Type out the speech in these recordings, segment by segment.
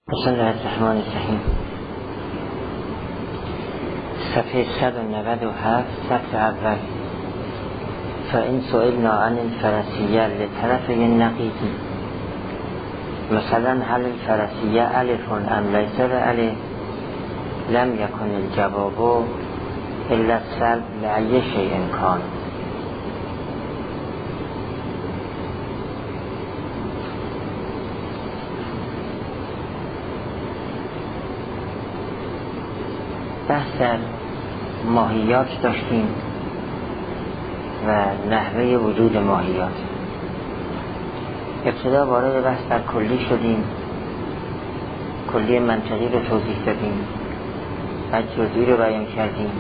بسم الله الرحمن الرحیم. صفحه 197 صفحه اول. فإن سئلنا عن الفرسیه لطرف النقیض، مثلا هل الفرسیه الف ام لیس بألف، لم یکن الجواب الا السلب لأی شیء کان. بحث در ماهیات داشتیم و نحوه وجود ماهیات. ابتدا وارد بحث در کلی شدیم، کلی منطقی رو توضیح دادیم، بعد جزئی رو بیان کردیم،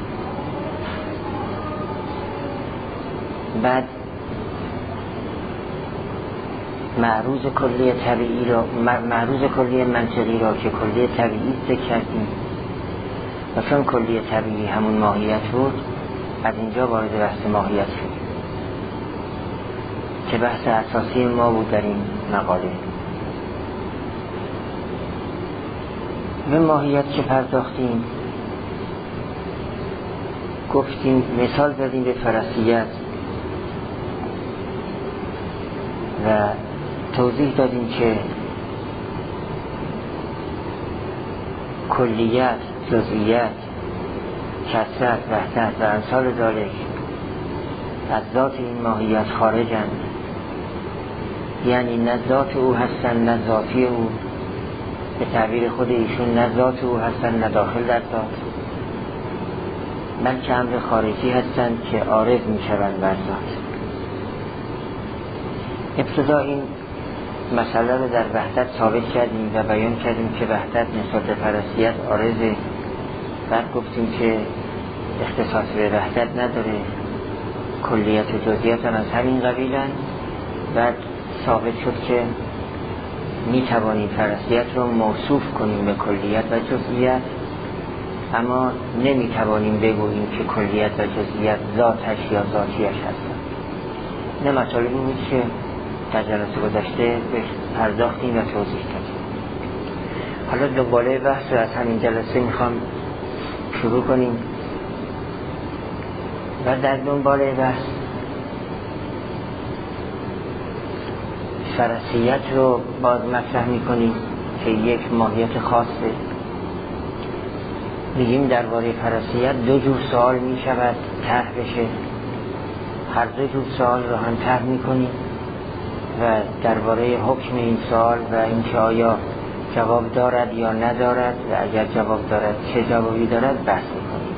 بعد معروض کلی طبیعی رو، معروض کلی منطقی رو که کلی طبیعی ذکر کردیم و چون کلی طبیعی همون ماهیت بود، از اینجا وارد بحث ماهیت شد که بحث اساسی ما بود در این مقاله. به ماهیت که پرداختیم گفتیم، مثال زدیم به فرسیت و توضیح دادیم که کلیت، جزئیات، کثرت، وحدت و امثال ذالک از ذات این ماهیت خارجند، یعنی نه ذات او هستند نه ذاتی او، به تعبیر خود ایشون نه ذات او هستند نه داخل در ذات، بلکه امر خارجی هستند که عارض می شوند بر ذات. ابتدا این مسئله رو در وحدت ثابت کردیم و بیان کردیم که وحدت نسبت به فرسیت عارضه. بعد گفتیم که اختصاص به وحدت نداره، کلیت و جزئیات هم از همین قبیلن. بعد ثابت شد که می توانیم فرسیت رو موصوف کنیم به کلیت و جزئیات، اما نمی توانیم بگوییم که کلیت و جزئیات ذاتش یا ذاتیش هستند. نه مطالبی بود که در جلسه گذشته به پرداختیم و توضیح کردیم. حالا دنباله بحث رو از همین جلسه میخوام شروع کنیم و در دنباله بحث فرسیت رو باز مطرح میکنیم که یک ماهیت خاصه. میگیم درباره فرسیت دو جور سوال میشود طرح بشه، هر دو جور سوال رو هم طرح میکنیم و درباره حکم این سوال و اینکه آیا جواب دارد یا ندارد و اگر جواب دارد چه جوابی دارد بحث میکنیم.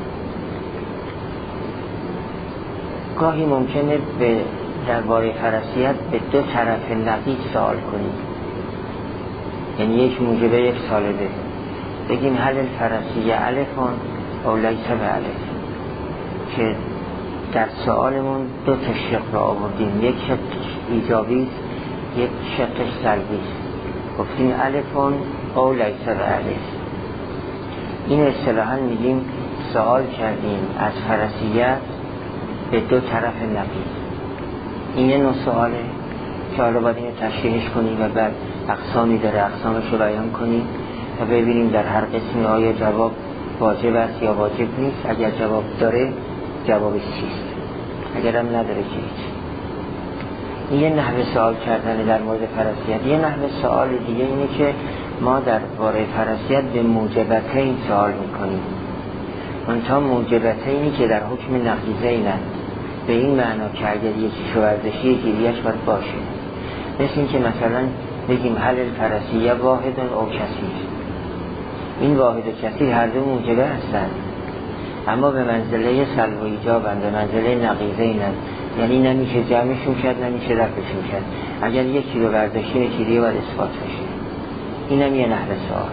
گاهی ممکنه درباره فرسیت به دو طرف نقیض سوال کنیم، یعنی یک موجبه یک سالبه. بگیم هل الفرسیه الفون او لیس بألف، که در سوالمون دو تا شق را آوردیم، یک شق ایجابی یک شقش سلبی. گفتیم الفون او لیس بألف. این اصطلاحاً میگیم سوال کردیم از فرسیت به دو طرف نقیض. این یه نوع سواله که حالا باید اینو تشریحش کنیم و بعد اقسامی داره، اقسامش رو بیان کنیم و ببینیم در هر قسمی آیا جواب واجب است یا واجب نیست. اگر جواب داره جوابش چیست، اگر هم نداره که هیچ. این یه نحوه سوال کردن در مورد فرسیت. یه نحوه سوال دیگه اینه که ما در باره فرسیت به موجبتین سوال میکنیم. منتها موجبتینی که در حکم نقیضینند، به این معنا که اگر یکی شورزشی یکیش باید باشه. مثل این که مثلا بگیم هل الفرسیه واحد او کثیر. این واحد و کثیر هر دو موجبه هستند، اما به منزله سلب و ایجابند، به منزله نقیضینند، یعنی نمیشه جمعشون کرد نمیشه رفعشون کرد. اگر یکی رو برداشتیم یکی دیگه باید اثبات بشه. اینم یه نحوه سوال.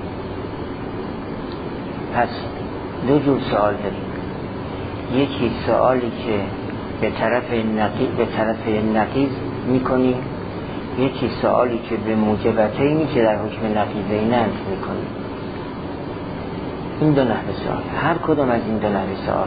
پس دو جور سوال داریم، یکی سوالی که به طرف نقیض میکنیم، یکی سوالی که به موجبتینی که در حکم نقیضینند میکنیم. این دو نحوه سوال، هر کدوم از این دو نحوه سوال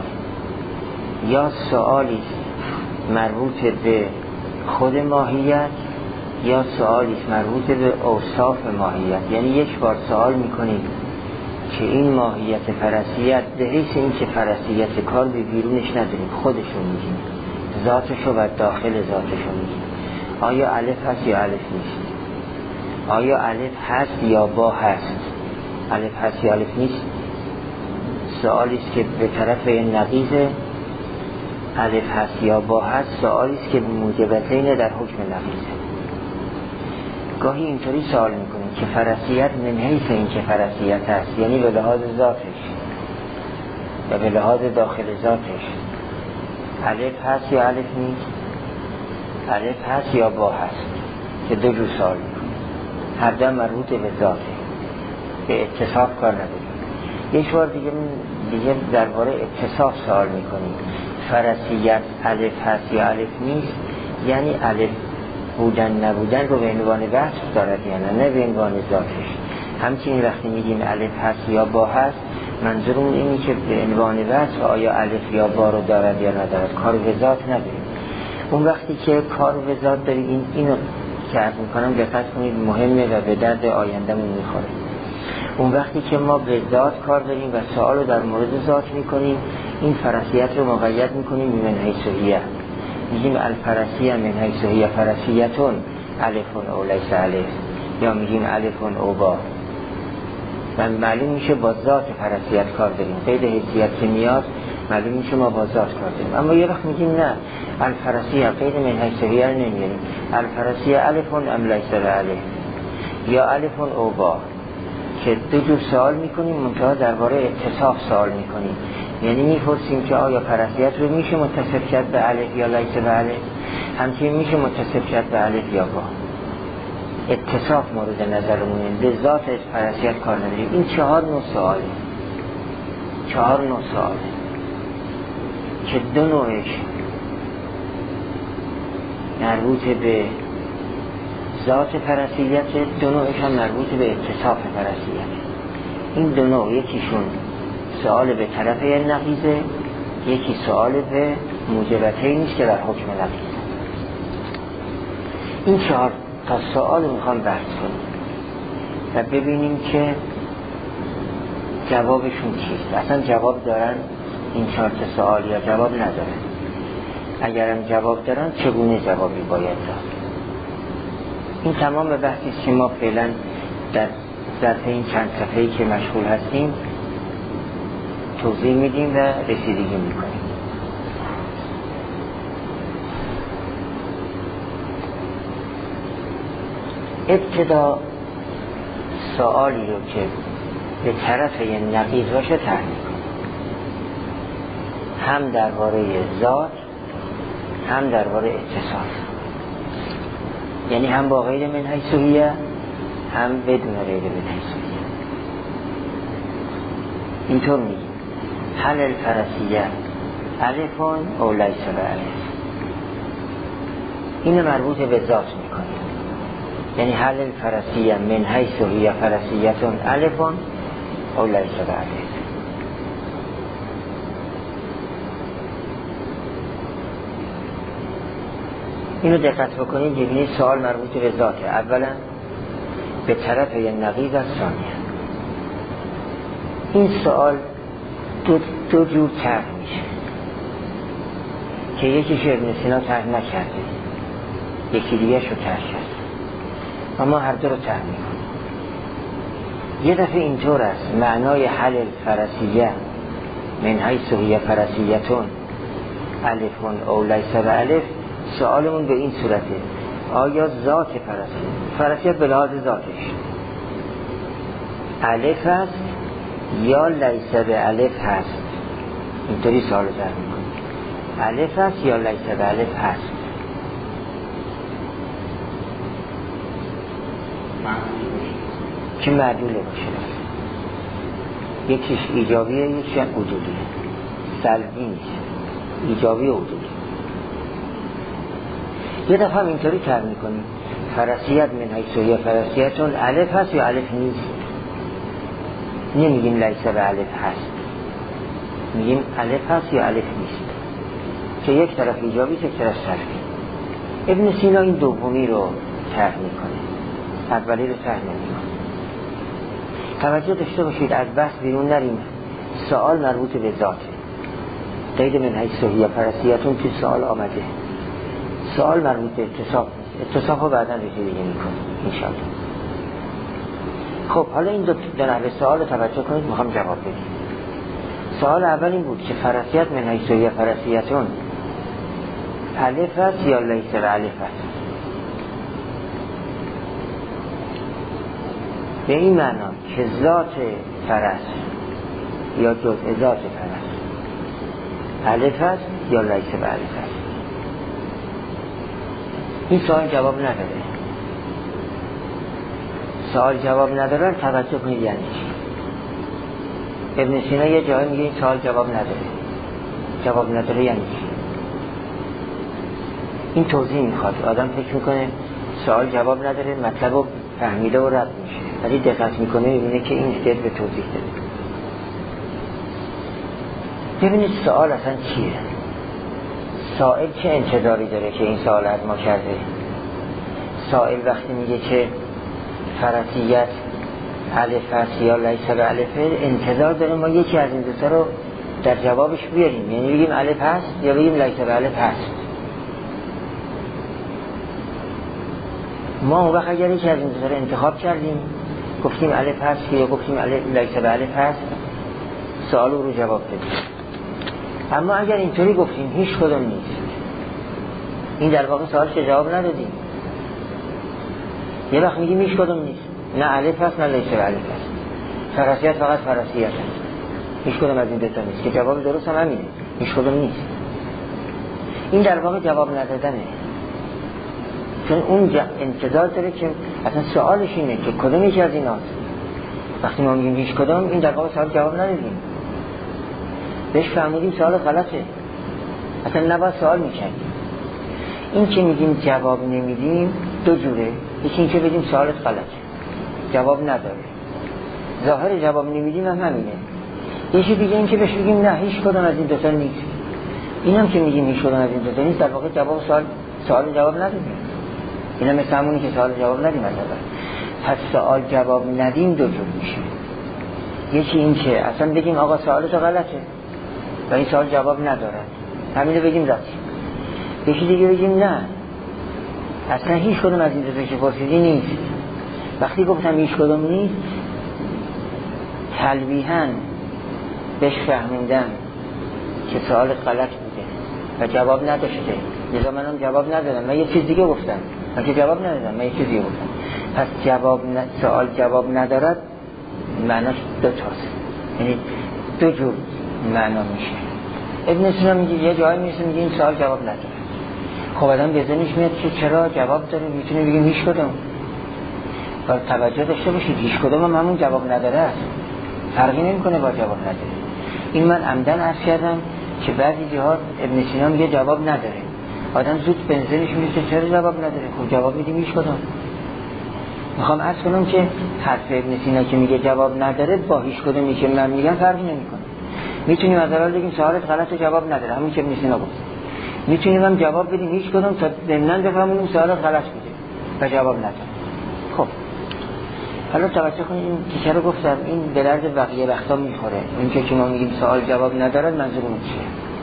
یا سوالی مربوط به خود ماهیت یا سوالی مربوط به اوصاف ماهیت، یعنی یک بار سوال میکنید که این ماهیت فرسیت به حیث این که فرسیت کار به بیرونش نداریم، خودشون میگیم، ذاتشو و داخل ذاتشو میگیم. آیا الف هست یا الف نیست؟ آیا الف هست یا با هست؟ الف هست یا الف نیست؟ سوالی است که به طرف نقیضه. الف هست یا با هست سوالی است که به موجبتین در حکم نقیضه. گاهی اینطوری سوال میکنیم که فرسیت من حیث این که فرسیت هست، یعنی به لحاظ ذاتش و به لحاظ داخل ذاتش الف هست یا الف نیست؟ الف هست یا با هست؟ که دو جور سوال میکنیم، هر دو مربوط به ذاته، به اتصاف کار نداریم. یک بار دیگه درباره اتصاف سوال میکنیم، فرسیت الف هست یا الف نیست، یعنی الف بودن نبودن رو به عنوان وصف دارد یا نه به عنوان ذاتش. همچنین وقتی میگیم الف هست یا با هست، منظورمون اینه که به عنوان وصف آیا الف یا با رو دارد یا ندارد، کار به ذات نداریم. اون وقتی که کار به ذات داریم، اینو که عرض میکنم دقت کنید مهمه و به درد آیندهمون میخوره. اون وقتی که ما به ذات کار داریم و سوال رو در مورد ذات میکنیم، این فرسیت رو مقید میکنیم به من حیثیه، میگیم الفرسیه من حیثیه فرسیتون الفون او لیس الف، یا میگیم الفون او با، و معلوم میشه با ذات فرسیت کار داریم. قید حیثیت که میاد معلوم میشه ما با ذات کار داریم. اما یه وقت میگیم نه، الفرسیه قید من حیثیه رو نمیاریم، الفرسیه الفون ام لیس الف، یا الفون او با، که دو جور سوال میکنیم، منتها درباره اتصاف سوال میکنیم. یعنی میپرسیم که آیا فرسیت رو میشه متصف کرد به الف یا لیس به الف، همچنین میشه متصف کرد به الف یا با. اتصاف مورد نظرمونه، به ذات فرسیت کار نداریم. این 4 نوع سواله، 4 نوع سواله که 2 نوعش مربوط به ذات فرسیت، 2 نوعش هم مربوط به اتصاف فرسیت. این 2 نوع یکیشون سوال به طرف نقیضه، یکی سوال به موجبتین نیست که در حکم نقیضه. این 4 تا سوال میخوام بحث کنیم و ببینیم که جوابشون چیست. اصلا جواب دارن این 4 تا سوال یا جواب ندارن؟ اگرم جواب دارن چگونه جوابی باید داد؟ این تمام بحثی است که ما فعلا در ظرف این چند صفحه‌ای که مشغول هستیم توضیح میدیم و رسیدگی میکنیم. ابتدا سوالی رو که به طرف یه نقیض باشه طرح میکنیم، هم درباره ذات هم درباره اتصاف، یعنی هم با غیر من حیثیه هم بدون غیر من حیثیه. اینطور میگیم هل الفرسیه الفون او لیس الف، این مربوط به ذات میکنیم، یعنی هل الفرسیه من حیثیه فرسیتون الفون او لیس الف. اینو دقت بکنید ببینید سوال مربوط به ذاته. اولا به طرف یه نقیض از ثانیه. این سوال دو جور طرح میشه که یکیش ابن سینا طرح نکرده، یکی دیگه شو طرح کرد، اما هر دو رو طرح میکنه. یه دفعه اینطور است معنای حل الفرسیه من حیث هی فرسیتون الفون او لیس الف، سوالمون به این صورته آیا ذات فرسیت به لحاظ ذاتش الف هست یا لیس به الف هست؟ اینطوری سوال رو طرح میکنیم، الف هست یا لیس به الف هست؟ که معدوله باشه، یکیش ایجابیه یکیش وجودیه، سلبی نیست، ایجابی و وجودی. یه دفعه هم اینطوری طرح میکنیم فرسیت من حیث هی فرسیتون الف هست یا الف نیست؟ نمیگیم لیس به الف هست، میگیم الف هست یا الف نیست، که یک طرف ایجابی یک طرف سلبی. ابن سینا این دومی رو طرح میکنه، اولی رو طرح نمیکنه. توجه داشته باشید از بحث بیرون نریم. سوال مربوط به ذاته، قید من حیث صحیح پرستیتون تو سوال آمده. سوال مربوط به اتصاف نیست، اتصاف رو بعدا رجوع دیگه میکنه انشاءالله. خب حالا این دو نحوه سوال رو توجه کنید، میخوام جواب بدیم. سوال اول این بود که فرضیت من حیث صحیح پرستیتون الف است یا لیس و الف است. به این معنا که ذات فرس یا جزء ذات فرس الف است یا لیس و الف است. این سوال جواب نداره. سوال جواب نداره توجه کنید یعنی چی. ابن سینا یه جایی میگه این سوال جواب نداره. جواب نداره یعنی چی؟ این توضیح میخواد. آدم فکر میکنه سوال جواب نداره، مطلب رو فهمیده و رد میشه، ولی دقت میکنه میبینه که این احتیاج به توضیح داره. ببینید سوال اصلا چیه؟ سائل چه انتظاری داره که این سوال از ما کرده؟ سائل وقتی میگه که فرضیت الف است یا لیس و الف، انتظار داره ما یکی از این دو تا رو در جوابش بیاریم، یعنی بگیم الف هست یا بگیم لیس و الف هست. ما اون وقت اگر یکی از این دو تا رو انتخاب کردیم، گفتیم الف هست یا گفتیم لیس و الف هست، سوال رو جواب بدیم. اما اگر اینطوری گفتیم هیچ کدوم نیست، این در واقع سوال که جواب ندادیم. یه وقت میگیم هیچ کدوم نیست، نه الف هست نه لیس و الف هست، فرضیت فقط فرضیت هست، هیچ کدوم از این دو تا نیست، که جواب درست هم همینه، هیچ کدوم نیست. این در واقع جواب ندادنه، چون اون انتظار داره که اصلا سوالش اینه که کدوم یکی از این هست. وقتی ما میگیم هیچ کدوم، این در واقع سوال جواب ندادیم، بهش فهمیدیم سوال غلطه، اصلا نباید سوال میکردیم. این که میگیم جواب نمیدیم دو جوره، یکی این که بگیم سوالت غلطه، جواب نداره، ظاهر جواب نمیدیم هم همینه. یکی دیگه این که بهش بگیم نه هیچ کدوم از این دوتا نیست، این هم که میگیم هیچ کدوم از این دوتا نیست، در واقع جواب سوال جواب ندیم. این هم مثل همونی که سوال جواب ندیم. پس سوال جواب ندیم دو جور میشه. یکی این که اصلا بگیم آقا سوالت غلطه و این سوال جواب نداره، همینو بگیم راست. یکی دیگه بگیم نه اصلا هیچ کدوم از این دوتا که پرسیدی نیست. وقتی گفتم هیچ کدوم نیست، تلویحاً بهش فهمیدم که سوال غلط بوده و جواب نداشته، لذا منم جواب ندادم، من یه چیز دیگه گفتم، من که جواب ندادم، من یه چیز دیگه گفتم. پس سوال جواب ندارد معناش دو تاست، یعنی دو جور معنا میشه. ابن سینا میگه یه جایی میرسه میگه این سوال جواب نداره. خب آدم به ذهنش میاد که چرا جواب داره، میتونه بگیم هیچ کدوم. و توجه داشته باشید هیچ کدوم هم همون جواب نداره است، فرقی نمیکنه با جواب نداره. این من عمدن عرض کردم که بعضی جهات ابن سینا میگه جواب نداره، آدم زود به ذهنش میرسه چرا جواب نداره، خب جواب میدیم هیچ کدوم. میخوام عرض کنم که حرف ابن سینا که میگه جواب نداره با هیچ کدومی که من میگم فرقی نمیکنه. میتونیم از اول بگیم سوالت غلط و جواب نداره، همون که ابن سینا گفت. میتونیم هم جواب بدیم هیچ کدوم تا ضمناً بفهمونیم سوالت غلط بوده و جواب نداره. خب حالا توجه کنید این تیکه رو گفتم، این به درد بقیه وقتا میخوره. این که ما میگیم سوال جواب نداره منظورمون چیه؟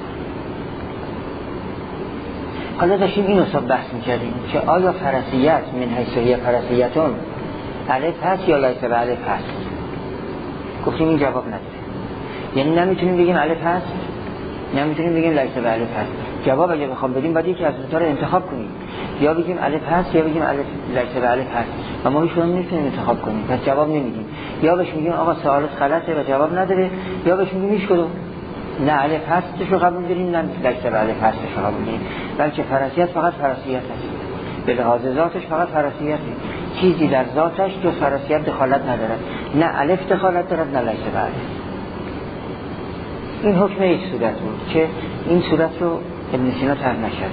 حالا داشتیم این اصلا بحث میکردیم که آیا فرضیت من حیث هی فرضیتون الف هست یا لیس و الف هست. گفتیم این جواب نداره، یعنی نمیتونیم بگیم الف هست، نمیتونیم بگیم لیس و الف هست. جواب اگه بخوام بدیم باید یکی از دو تا رو انتخاب کنیم، یا بگیم الف هست یا بگیم لیس و الف هست، اما هیچ کدوم نمیتونیم انتخاب کنیم، پس جواب نمیدیم. یا بهش میگیم آقا سوالت غلطه و جواب نداره، یا بهش میگیم هیچ کدوم، نه الف هستش رو قبول داریم نه لیس و الف هستش رو قبول داریم، بلکه فرضیت فقط فرضیت است، به لحاظ ذاتش فقط فرضیت، چیزی در ذاتش جز فرضیت دخالت نداره، نه الف دخالت دارد نه لیس و الف. این حکم یک صورت بود که این صورت رو ابن سینا طرح نکرد.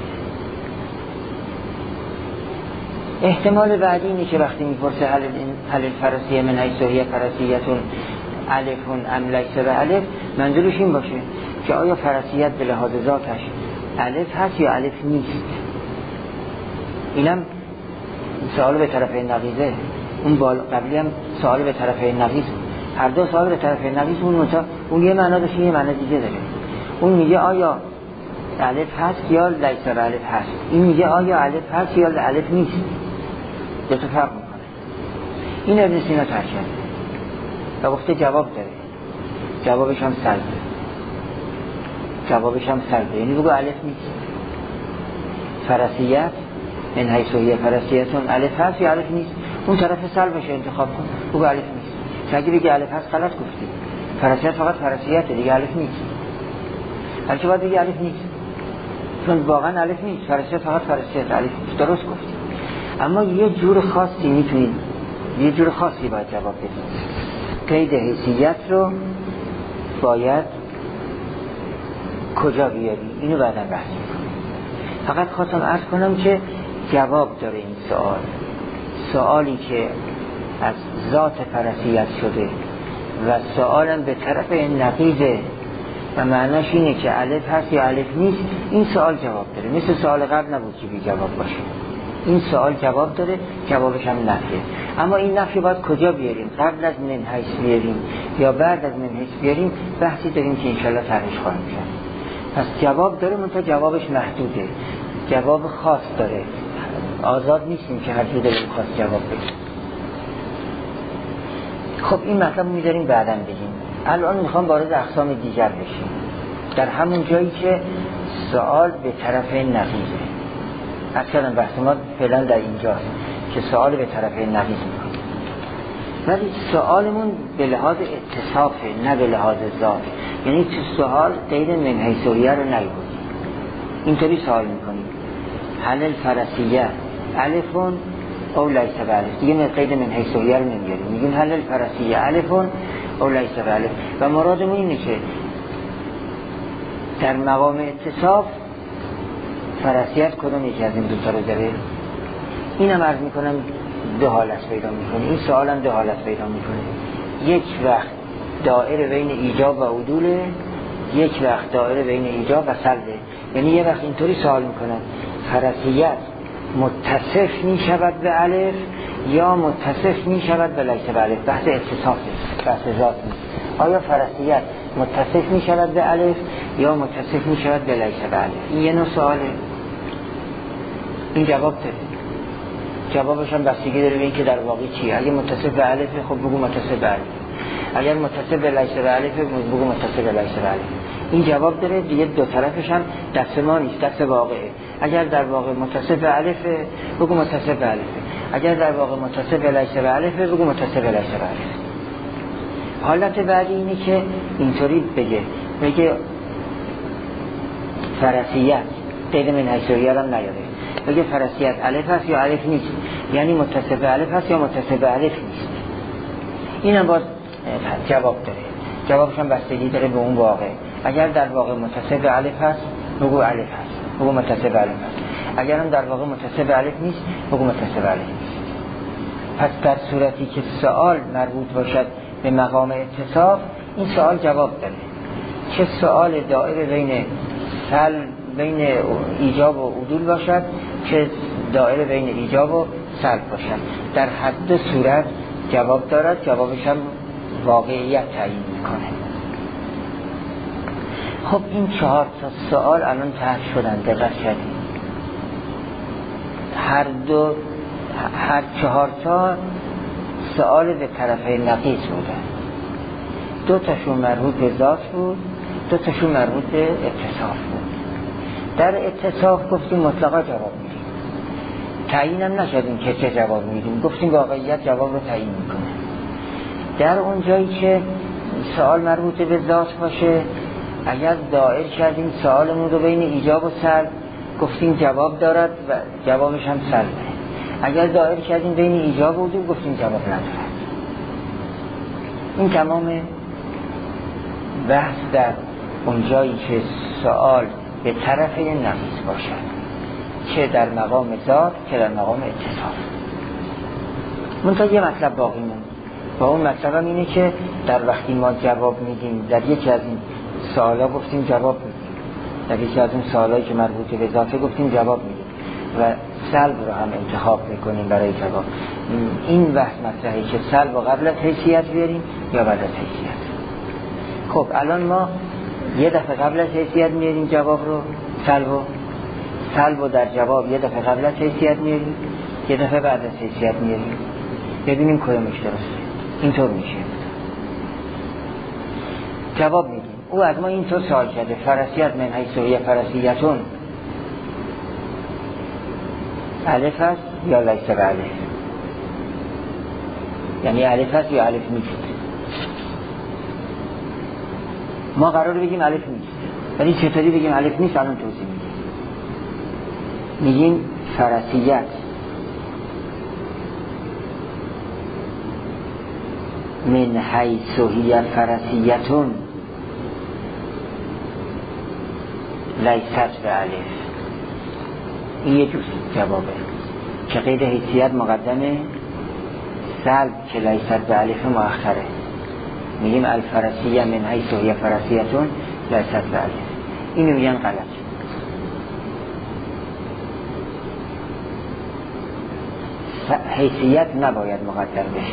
احتمال بعدی اینه که وقتی میپرسه هل الفرضیه من حیث هی فرضیتون الفون ام لیس و الف، منظورش این باشه که آیا فرضیت به لحاظ ذاتش الف هست یا الف نیست. اینم سوال به طرف نقیضه، اون قبلی هم سوال به طرف نقیض، هر دو سوال به طرف نقیض. اون یه معنا داشته، یه معنا دیگه داره. اون میگه آیا الف هست یا لیس الف هست، این میگه آیا الف هست یا الف نیست. دو تا فرق میکنه. این ابن سینا ترک کرده و گفته جواب داره، جوابش هم سلبه، یعنی بگو الف نیست. فرسیت من حیث هی فرسیتون الف هست یا الف نیست، اون طرف سلبش انتخاب کن، بگو الف نیست. اگه بگی الف هست غلط گفتی، فرسیت فقط فرسیته دیگه، الف نیست. هرچه باید بگی الف نیست، چون واقعا الف نیست، فرسیت فقط فرسیت، الف نیست. درست گفتی. اما یه جور خاصی میتونید، یه جور خاصی باید جواب بدید. قید حیثیت رو باید کجا بیاری؟ اینو بعدا بحث میکنم. فقط خواستم عرض کنم که جواب داره این سوالی که از ذات فرسیت شده و سوالم به طرف نقیضه و معناش اینه که الف هست یا الف نیست. این سوال جواب داره، مثل سوال قبل نبود که بی جواب باشه. این سوال جواب داره، جوابش هم نفیه. اما این نفی باید کجا بیاریم؟ قبل از من حیث بیاریم یا بعد از من حیث بیاریم؟ بحثی داریم که انشالله طرحش خواهیم کرد. پس جواب داره، منتها جوابش محدوده، جواب خاص داره، آزاد نیستیم که هر جور دلیم خواست جواب بدیم. خب این مطلب میذاریم بعداً بگیم. الان میخوام وارد اقسام دیگر بشیم، در همون جایی که سوال به طرف نقیضه. اصلا بحث ما فعلا در اینجاست که سوال به طرف نقیض میکنیم، ولی سوالمون به لحاظ اتصافه نه به لحاظ ذات. یعنی تو سوال قید من حیثیه رو نگوییم، اینطوری سوال میکنیم هل الفرسیه الفون او لیس بالف، دیگه قید من حیثیه رو نمیاریم، میگیم هل الفرسیه الفون او لیس بالف. و مرادمون اینه که در مقام اتصاف فرسیت کدوم یکی از این دوتا رو داره. اینم عرض میکنم دو حالت پیدا میکنه، این سوال هم دو حالت پیدا میکنه. یک وقت دائره بین ایجاب و عدوله، یک وقت دائره بین ایجاب و سلبه. یعنی یه وقت اینطوری سوال میکنن فرسیت متصف میشود به الف یا متصف میشود به لیس بالف. بحث اتصاف نیست، بحث ذات نیست. آیا فرسیت متصف میشود به الف یا متصف میشود به لیس بالف؟ این یه نوع سواله. این جواب داره، جوابش هم بستگی داره به این که در واقع چیه. اگه متصف به الف خب بگو متصف به الف، اگر متصف به لیس بالف بگو متصف به لیس بالف. این جواب داره دیگه. دو طرفش هم دست ما نیست، دست واقعه. اگر در واقع متصف به الف بگو متصف به الف، اگر در واقع متصف به لیس بالف بگو متصف به لیس بالف. حالت بعدی اینه که اینطوری بگه فرسیت قید من حیثیه هم نیاره، بگه فرسیت الف هست یا الف نیست، یعنی متصف به الف هست یا متصف به الف نیست. اینم باز جواب داره، جوابش هم بستگی داره به اون واقع. اگر در واقع متصف به الف هست بگو الف هست، بگو متصف به الف هست. اگر هم در واقع متصف به الف نیست بگو متصف به الف نیست. پس در صورتی که سوال مربوط باشد به مقام اتصاف، این سوال جواب داره. چه سوال دائره بین ایجاب و عدول باشد، چه دائره بین ایجاب و سلب باشد، در هر دو صورت جواب دارد. جوابش هم واقعیت تعیین میکنه. خب این 4 تا سوال الان طرح شدن، دقت کردید. هر 4 تا سوال به طرف نقیض بودن. 2 تاشون مربوط به ذات بود، 2 تاشون مربوط به اتصاف بود. در اتصاف گفتیم مطلقا جواب میدیم، تعیین هم نشدیم که چه جواب میدیم، گفتیم واقعیت جواب رو تعیین میکنه. در اون جایی که سوال مربوط به ذات باشه، اگر دائر کردیم سوالمون رو بین ایجاب و سلب، گفتیم جواب دارد و جوابش هم سلبه. اگر دائر کردیم بین ایجاب و عدول، گفتیم جواب ندارد. این تمام بحث در اون جایی که سوال به طرف نقیض باشد، چه در مقام ذات که در مقام اتصاف. منتها یه مطلب باقی موند و اون مطلب هم اینه که در وقتی ما جواب میدیم در یکی از این سوالا گفتیم جواب میدیم، در یکی از اون سوالایی که مربوط به ذات گفتیم جواب میدیم، و سلب رو هم انتخاب میکنیم برای جواب. این بحث مطرحه که سلب رو قبل از حیثیت بیاریم یا بعد از حیثیت. خب الان ما یه دفعه قبل از حیثیت میاریم جواب رو، سلب رو در جواب یه دفعه قبل از حیثیت میاریم، یه دفعه بعد از حیثیت میاریم، ببینیم کدومش درسته. اینطور میشه. جواب میدیم. او از ما اینطور سوال کرده: فرسیت من حیث هی فرسیتون الف است یا لیس بالف؟ یعنی الف است یا الف نیست. ما قراره بگیم الف نیست، ولی چطوری بگیم الف نیست الان توضیح میگیم فرسیت من حیث هی فرسیتون لیست بالف. این یه جور جوابه که قید حیثیت مقدمه، سلب که لیست بالف مؤخره. میگیم الفرسیه من حیث هی فرسیتون لیست بالف. اینو میگن غلط. حیثیت نباید مقدر بشه.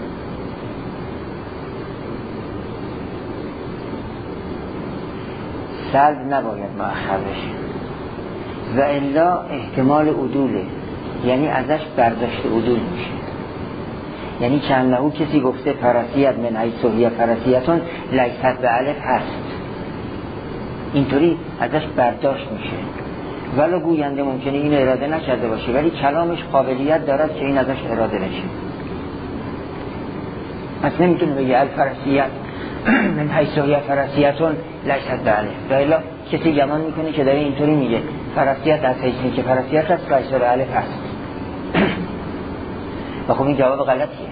سلب نباید مؤخر بشه. و الا احتمال عدوله، یعنی ازش برداشت عدول میشه. یعنی چندهو کسی گفته فرسیت من حیث هی فرسیتون لیست بالف هست، اینطوری ازش برداشت میشه. ولو گوینده ممکنه این اراده نکرده باشه، ولی کلامش قابلیت دارد که این ازش اراده بشه. پس نمیتونه بگه الفرسیت من حیث هی فرسیتون لیست بالف. و الا کسی گمان میکنه که داره اینطوری میگه فرسیت از حیثی که فرسیت هست لیست بالف هست. و خب این جواب غلطیه.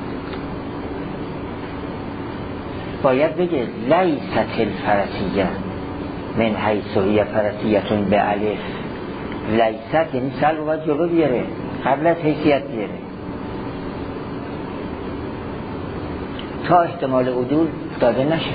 باید بگه لیست الفرسیه من حیث هی فرسیتون به الف. لیست یعنی سلب باید جلو بیاره، قبل از حیثیت بیاره تا احتمال عدول داده نشه،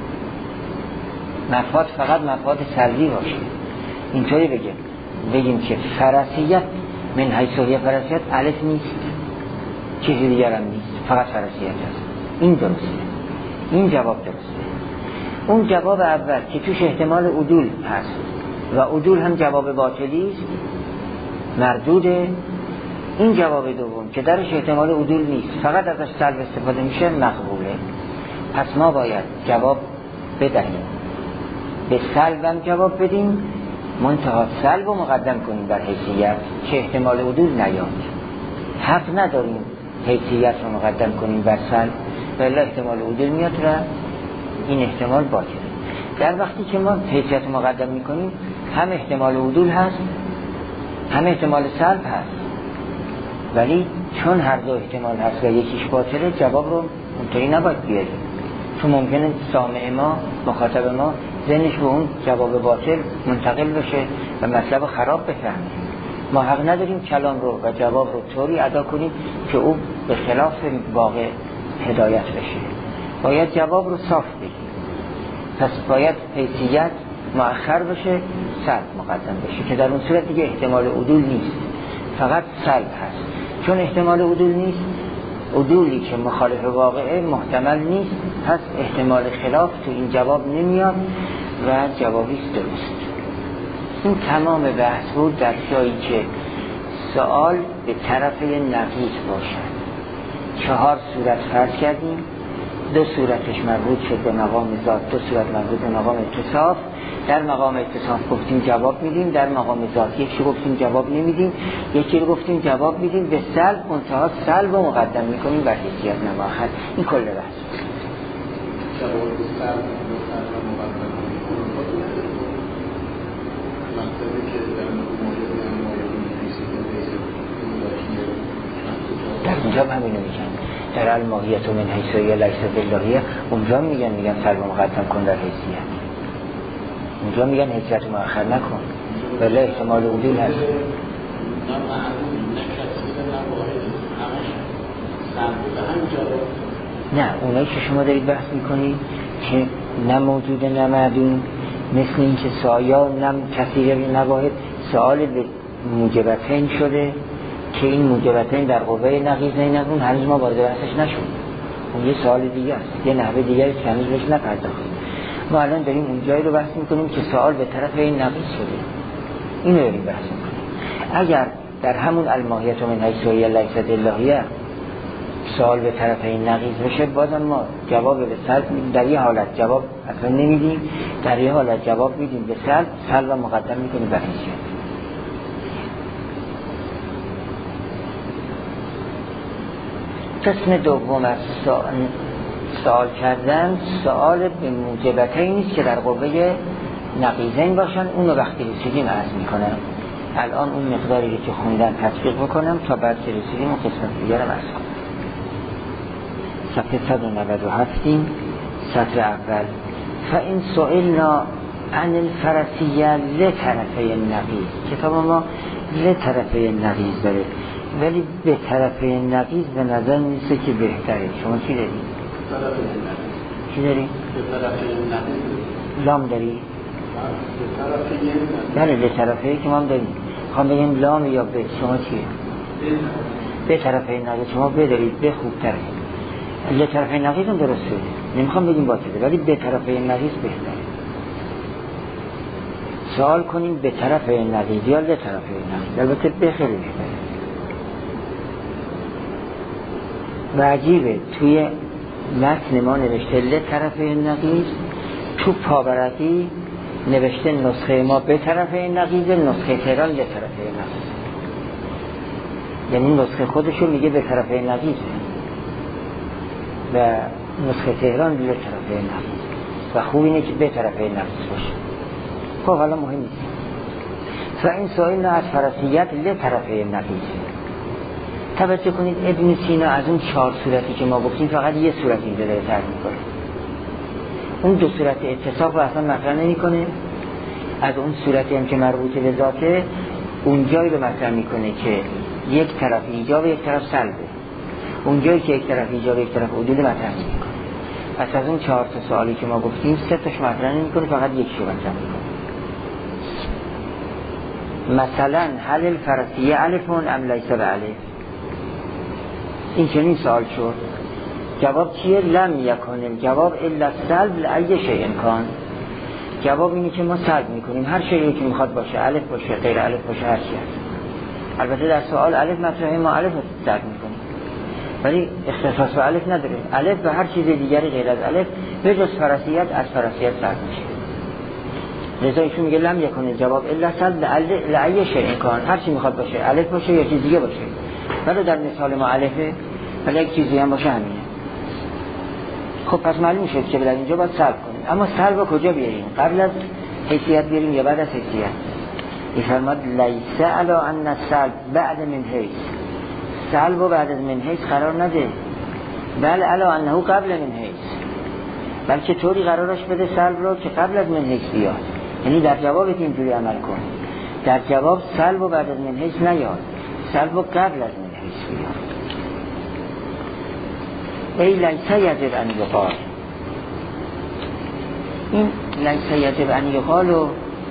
مفاد فقط مفاد سلبی باشه. اینطوری بگیم که فرسیت من حیث هی فرسیت الف نیست، چیزی دیگر هم نیست، فقط فرسیت هست. این درسته، این جواب درسته. اون جواب اول که توش احتمال عدول هست و عدول هم جواب باطلی است، مردوده. این جواب دوم که درش احتمال عدول نیست، فقط ازش سلب استفاده میشه، مقبوله. پس ما باید جواب بدهیم، به سلبم جواب بدیم، منتها سلب رو مقدم کنیم بر حیثیت که احتمال عدول نیاد. حق نداریم حیثیت رو مقدم کنیم بر سلب، ولی احتمال عدول میاد و این احتمال باطله. در وقتی که ما حیثیت رو مقدم میکنیم، هم احتمال عدول هست هم احتمال سلب هست، ولی چون هر دو احتمال هست و یکیش باطله، جواب رو اونطوری نباید بیاریم، چون ممکنه سامع ما، مخاطب ما، ذهنش به اون جواب باطل منتقل بشه و مطلب رو خراب بفهمه. ما حق نداریم کلام رو و جواب رو طوری ادا کنیم که او به خلاف واقع هدایت بشه. باید جواب رو صاف بگیم. پس باید حیثیت مؤخر بشه، سلب مقدم بشه، که در اون صورت دیگه احتمال عدول نیست، فقط سلب هست. چون احتمال عدول نیست، عدولی که مخالف واقعه محتمل نیست، پس احتمال خلاف تو این جواب نمیاد و جوابیست درست. این تمام بحث بود در جایی که سوال به طرف نقیض باشد. 4 صورت فرض کردیم، 2 صورتش مربوط شد به مقام ذات، 2 صورت مربوط به مقام اتصاف. در مقام اتصاف گفتیم جواب میدیم، در مقام ذات یکی گفتیم جواب نمیدیم، یکی رو گفتیم جواب میدیم به سلب، منتها سلب رو مقدم میکنیم بر حیثیت نماخر. این کل بحث. در اونجا هم همینو میگن، در الماهیت من حیث هی لیست باللهیه، اونجا میگن سلب مقدم کن در حیثیت، اونجا میگن حیثیت مؤخر نکن، ولی احتمال عدول هست. نه، اونایی که شما دارید بحث میکنید که نه موجود نه معدوم، مثل این که سایا نم کثیر نواهد، سوال به موجبتین شده که این موجبتین در قوه نقیض نگون، هنوز ما وارد بحثش نشدیم. اون یه سوال دیگه است، یه نحوه دیگه است که هنوز بهش نپرداختیم. ما الان داریم اون جایی رو بحث میکنیم که سوال به طرف این نقیض شده، اینو داریم بحث میکنیم. اگر در همون الماهیت و من حیث هی لیست الهیه سوال به طرف این نقیض بشه، بازم ما جواب به سلب در یه حالت جواب اصلا نمیدیم، در یه حالت جواب میدیم به سلب و مقدم میکنیم بر حیثیت. قسم دوم از سوال کردن، سوال به موجبتین نیست که در قوه نقیضین باشن. اون رو وقتی رسیدیم عرض میکنم. الان اون مقداری که خوندن تطبیق بکنم تا بعد که رسیدیم اون قسمت دیگر رو عرض کنم. صفحه 197 سطر اول. فإن سئلنا عن الفرسیه لطرفی النقیض، کتاب ما لطرفی النقیض داره ولی به طرف نقیض به نظر میسه که بهتره. شما چی داری؟ چی داری؟ لام داری؟ بله به طرفه که ما هم داریم. خواهم بگیم لام یا به، شما چیه؟ به طرفه نقیض شما بدارید، به خوبتره. به طرفه نقیض هم درسته، نمیخوام بگیم باطله، ولی به طرفه نقیض بهتره. سوال کنیم به طرف نقیض یا به طرف نقیض، البته به خیلی بهتره. و عجیبه توی متن ما نوشته لطرف نقیض، تو پاورقی نوشته نسخه ما به طرف نقیض، نسخه تهران لطرف نقیض. یعنی نسخه خودشو میگه به طرف نقیض و نسخه تهران لطرف نقیض و خوب اینه که به طرف نقیض باشه. خب حالا مهم نیست. فاین سئلنا از فرسیت لطرف نقیض. توجه کنید ابن سینا از اون 4 صورتی که ما گفتیم فقط یه صورت اینجا داره طرح میکنه. اون 2 صورت اتساق رو اصلا مطرح نمیکنه. از اون صورتی هم که مربوطه به ذاته اون جایی رو مطرح میکنه که یک طرف ایجاب یک طرف سلبه. اون جایی که یک طرف ایجاب یک طرف عدول مطرح نمیکنه. پس از اون 4 تا سوالی که ما گفتیم 3 تاش مطرح نمیکنه، فقط یک شو مطرح میکنه. مثلا هل الفرسیه الف ام لیس بالف؟ این چنین سوال شد. جواب چیه؟ لم یکن الجواب الا سلب لأی شیء کان. جواب اینه که ما سلب میکنیم هر شیئی که میخواد باشه، الف باشه غیر الف باشه، هر چی هست. البته در سوال الف مطرحه، ما الف رو سلب میکنیم ولی اختصاص به الف نداره. الف به هر چیز دیگری غیر از الف به جز فرسیت از فرسیت سلب میشه. لذا ایشون میگه لم یکن الجواب الا سلب لأی شیء کان، هر چی میخواد باشه، الف باشه یا چیز دیگه باشه. ولی در مثال ما الفه ولی یک چیزی هم باشه همینه. خب پس معلوم شد که در اینجا باید سلب کنیم. اما سلب رو کجا بیاریم؟ قبل از حیثیت بیاریم یا بعد از حیثیت؟ میفرماد لیس علی ان السلب بعد من حیث. سلب رو بعد از من حیث قرار نده، بله علی انه قبل من حیث، بلکه طوری قرارش بده سلب رو که قبل از من حیث بیاد. یعنی در جوابت اینجوری عمل کن، در جواب سلب رو بعد از من حیث نیاد، سلب رو قبل از من حیث بیاد. ای لیس یجب ان یقال. این لیس یجب ان یقال رو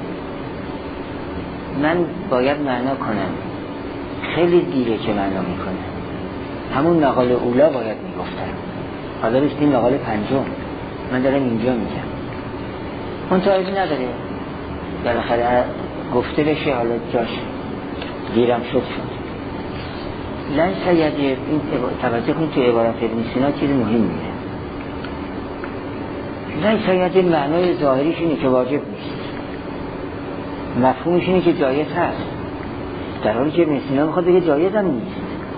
من باید معنا کنم، خیلی دیره که معنا میکنم. همون مقال اولا باید میگفتم، حالا رسیدیم مقال 5. من دارم اینجا میگم اون تایبی نداره، بالاخره گفته بشه، حالا جاش دیرم شد. لیس یجب، این توجه کنید تو عبارت ابن سینا چیز مهمیه. لیس یجب معنای ظاهریش اینه که واجب نیست، مفهومش اینه که جایز هست، در حالی که ابن سینا میخواد بگه جایز هم نیست.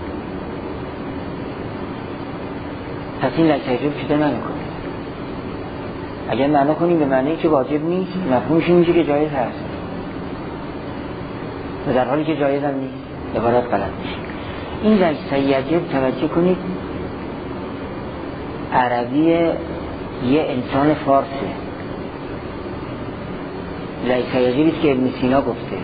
پس این لیس یجب شده نمیکنه. اگر معنا کنیم به معنی که واجب نیست، مفهومش اینه که جایز هست و در حالی که جایز هم نیست، عبارت غلط میشه. این لیس یجب توجه کنید عربی یه انسان فارسه. لیس یجب که ابن سینا گفته.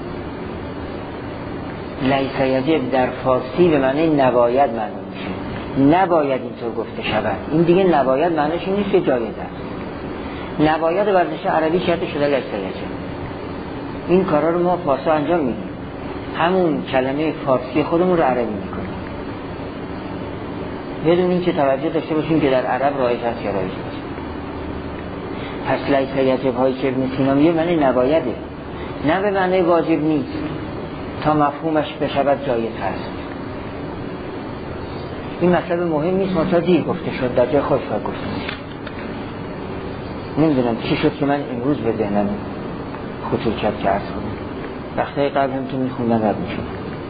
لیس یجب در فارسی به معنی نباید معنا میشه، نباید اینطور گفته شود. این دیگه نباید معنیش نیست که جایز است. نباید ورزش عربی شرط شده لیس یجب. این کارا رو ما فارسی انجام میدیم. همون کلمه فارسی خودمون رو عربی میکنیم بدون این که توجه داشته باشیم که در عرب رایج هست یا رایج نیست. پس لیس یجب هایی که ابن سینا میگه معنی نبایده، نه به معنی واجب نیست تا مفهومش بشود جایز هست. این مطلب مهم نیست، منتها دیر گفته شد، در جای خودش باید گفته میشه. نمیدونم چی شد که من امروز به ذهنم خطور کرد که عرض کنم. وقتهای قبل هم که میخوندم رد میشد.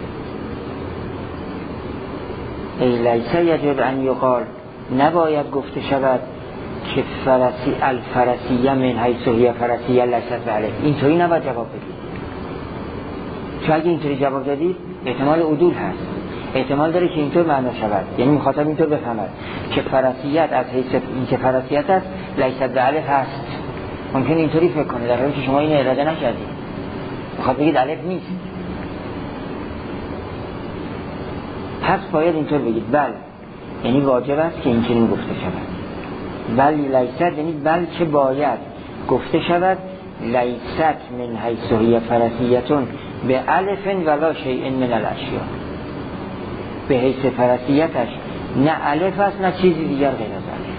ای لیس یجب ان یقال، نباید گفته شود که الفرسیه من حیث هی فرسیه لیست علیه. اینطوری نباید جواب بدید، چون اگه اینطوری جواب دادید احتمال عدول هست، احتمال داره که اینطور معنا شود، یعنی مخاطب اینطور بفهمد که فرسیت از حیث این که فرسیت است لیست علیه هست. ممکن اینطوری فکر کنه در حالی که شما اینو اراده نکردید، میخواد بگید الف نیست. پس باید اینطور بگید بله، یعنی واجب است که اینطوری گفته شود. بل لیست یعنی بلکه باید گفته شود لیست من حیث هی فرسیتون به الف ولا شیء من الاشیاء، به حیث فرسیتش نه الف است نه چیزی دیگر غیر از الف.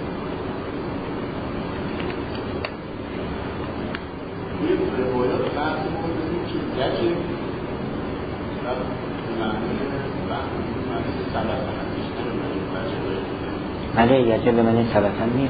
بله یجب من ثبتن نیست،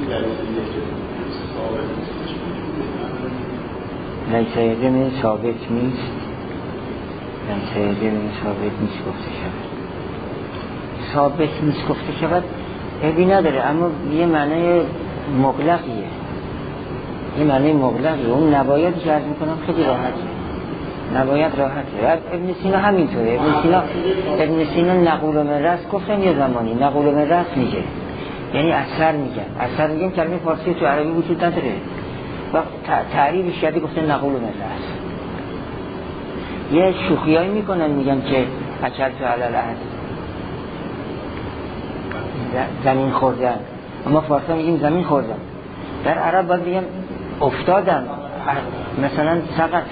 لیس یجب من ثابت نیست، لیس یجب من ثابت نیست گفته شود. ثابت نیست گفته شود عیبی نداره، اما یه معنی مغلقیه، یه معنی مغلقیه. اون نباید که عرض میکنم خیلی راحته، نباید راحته. ابن سینا همینطوره. ابن سینا نقول من رأس گفتن یه زمانی نقول من رأس میگه، یعنی اثر میگن کلمه فارسی تو عربی وجود نداره و تعریفش کرده گفته نقول من رأس. یه شوخیایی میکنن میگن که اکلت علی الارض، زمین خوردن، اما فارسی میگیم زمین خوردن. در عرب باید بگم افتادم، مثلا سقط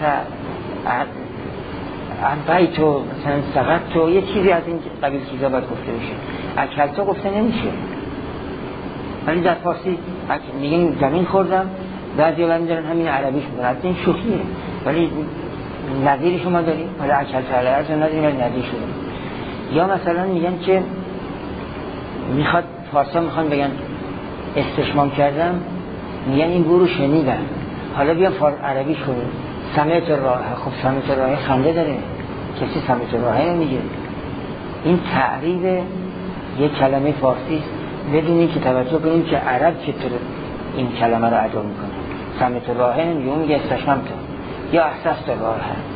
بیتو، مثلا سقط تو، یه چیزی از این قبیل چیزا باید گفته بشه. اکلتو گفته نمیشه، ولی در فارسی میگیم زمین خوردم، بعضی ها میدارن همین عربیش میکنن، این شوخیه ولی نظیرش ما داریم. حالا اکلت علی الارض نداریم ولی نظیرش داریم. یا مثلا میگن که میخواد فارسی میخوان بگن استشمام کردم، میگن این گروه شنیدن، حالا بیا عربیش کنیم سمعت راه. خب سمعت راه خنده داره، کسی سمعت راه نمیگه. این تعریف یک کلمه فارسی است بدون اینکه توجه کنیم که عرب چطور این کلمه رو ادا میکنه. سمعت راه یا میگه استشممت یا احسست راه.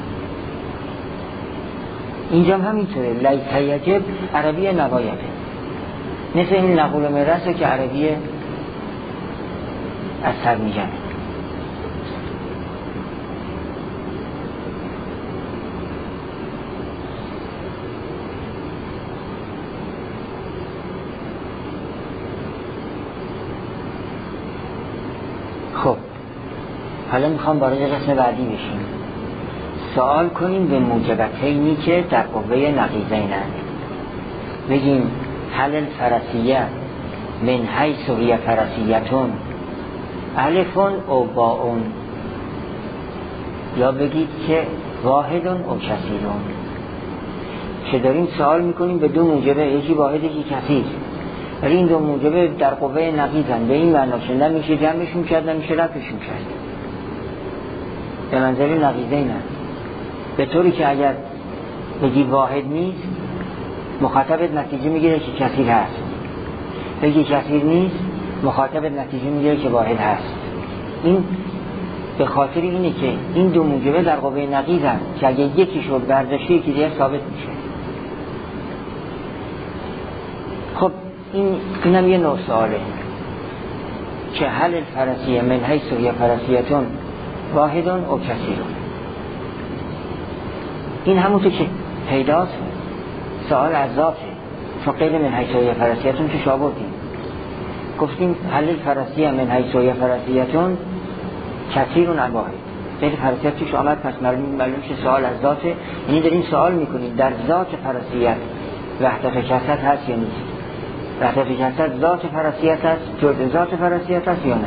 اینجا هم همینطوره، لیس یجب عربی نبایده، مثل این نقول مرسه که عربی اثر میگن. خب حالا میخوام وارد قسم بعدی بشیم. سوال کنیم به موجبتینی که در قوه نقیضینند. بگیم هل الفرسیه من حیث هی فرسیتون الفون او باون، یا بگید که واحدون او کثیرون. که داریم سوال میکنیم به دو موجبه، یکی واحد یکی کثیر، ولی این دو موجبه در قوه نقیضن، به این معنا که نمیشه جمعشون کرد نمیشه رفعشون کرد، به منزله نقیضینند. به طوری که اگر بگی واحد نیست مخاطبت نتیجه میگیره که کثیر هست، بگی کثیر نیست مخاطبت نتیجه میگیره که واحد هست. این به خاطر اینه که این دو موجبه در قوه نقیضن که اگه یکی شد برداشته یکی دیگه ثابت میشه. خب اینم یه نوع سواله که هل الفرسیه من حیث هی فرسیتون واحدون او کثیرون. این همون که پیداست سوال از ذاته، چون قیل من حیث هی فرسیتون که شابردیم گفتیم هل الفرسیه من حیث هی فرسیتون کثیرون واحد، غیر فراسیت توش آمد، پس معلوم شه سوال از ذاته. یعنی داریم سوال میکنیم در ذات فراسیت وحدت کثرت هست یا نیست، وحدت کثرت ذات فراسیت هست، جزء ذات فراسیت هست یا نه.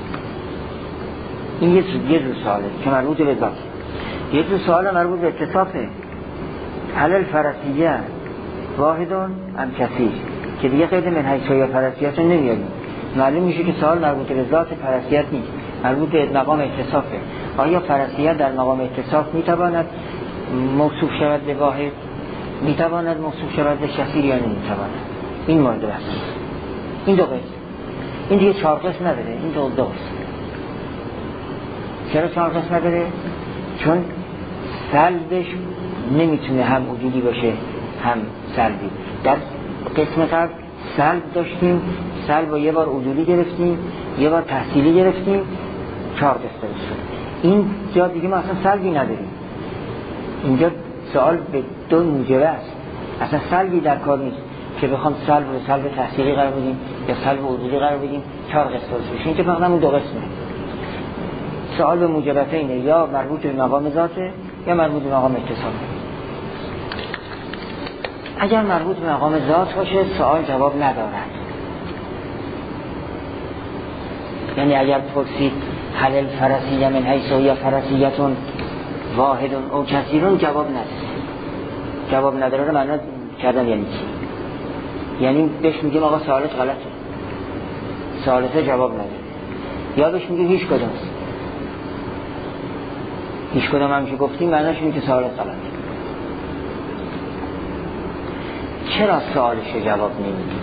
این یه جور سواله که مربوط به ذات. یه جور سوال مربوط به اتصافه، هل الفراسیه واحد ام کثیر، که دیگه قید من حیث یا فراسیت رو نمیاریم. معلوم میشه که سوال مربوط به ذات فراسیت نیست، مربوط به مقام اتصافه. آیا فراسیت در مقام اتصاف میتواند موصوف شود به واحد، میتواند موصوف شود به کثیر یا نمیتواند؟ این مورد بحث. این دو قسم، این دیگه 4 قسم نداره، این دو قسم. چرا 4 قسم نداره؟ چون سلبش نمیتونه هم وجودی باشه هم سلبی. در قسم قبل سلب داشتیم، سلب رو یه بار وجودی گرفتیم، یه بار تحصیلی گرفتیم، 4 قسم داشتیم. این جا دیگه ما اصلا سلبی نداریم. اینجا سوال به 2 موجبه است، اصلا سلبی در کار نیست که بخوام سلب رو سلب تحصیلی قرار بدیم یا سلب وجودی قرار بدیم. 4 قسم داشتیم. اینجا فقط همون 2 قسمه. سوال به موجبتینه، یا مربوط به مقام ذاته یا مربوط به مقام اتصافه. اگر مربوط به مقام ذات باشه سوال جواب ندارد. یعنی اگر پرسید هل الفراسیه من حیث یا فراسیتون واحد او کثیرون، جواب نداره. جواب نداره رو معنی کردن یعنی چی؟ یعنی بهش میگیم آقا سوالت غلطه، سوالت جواب نداره، یا بهش میگیم هیچ کدوم است. هیچ کدوم هم که گفتیم معنیش اینه که سوالت غلطه. چرا سوالش جواب نمیدی؟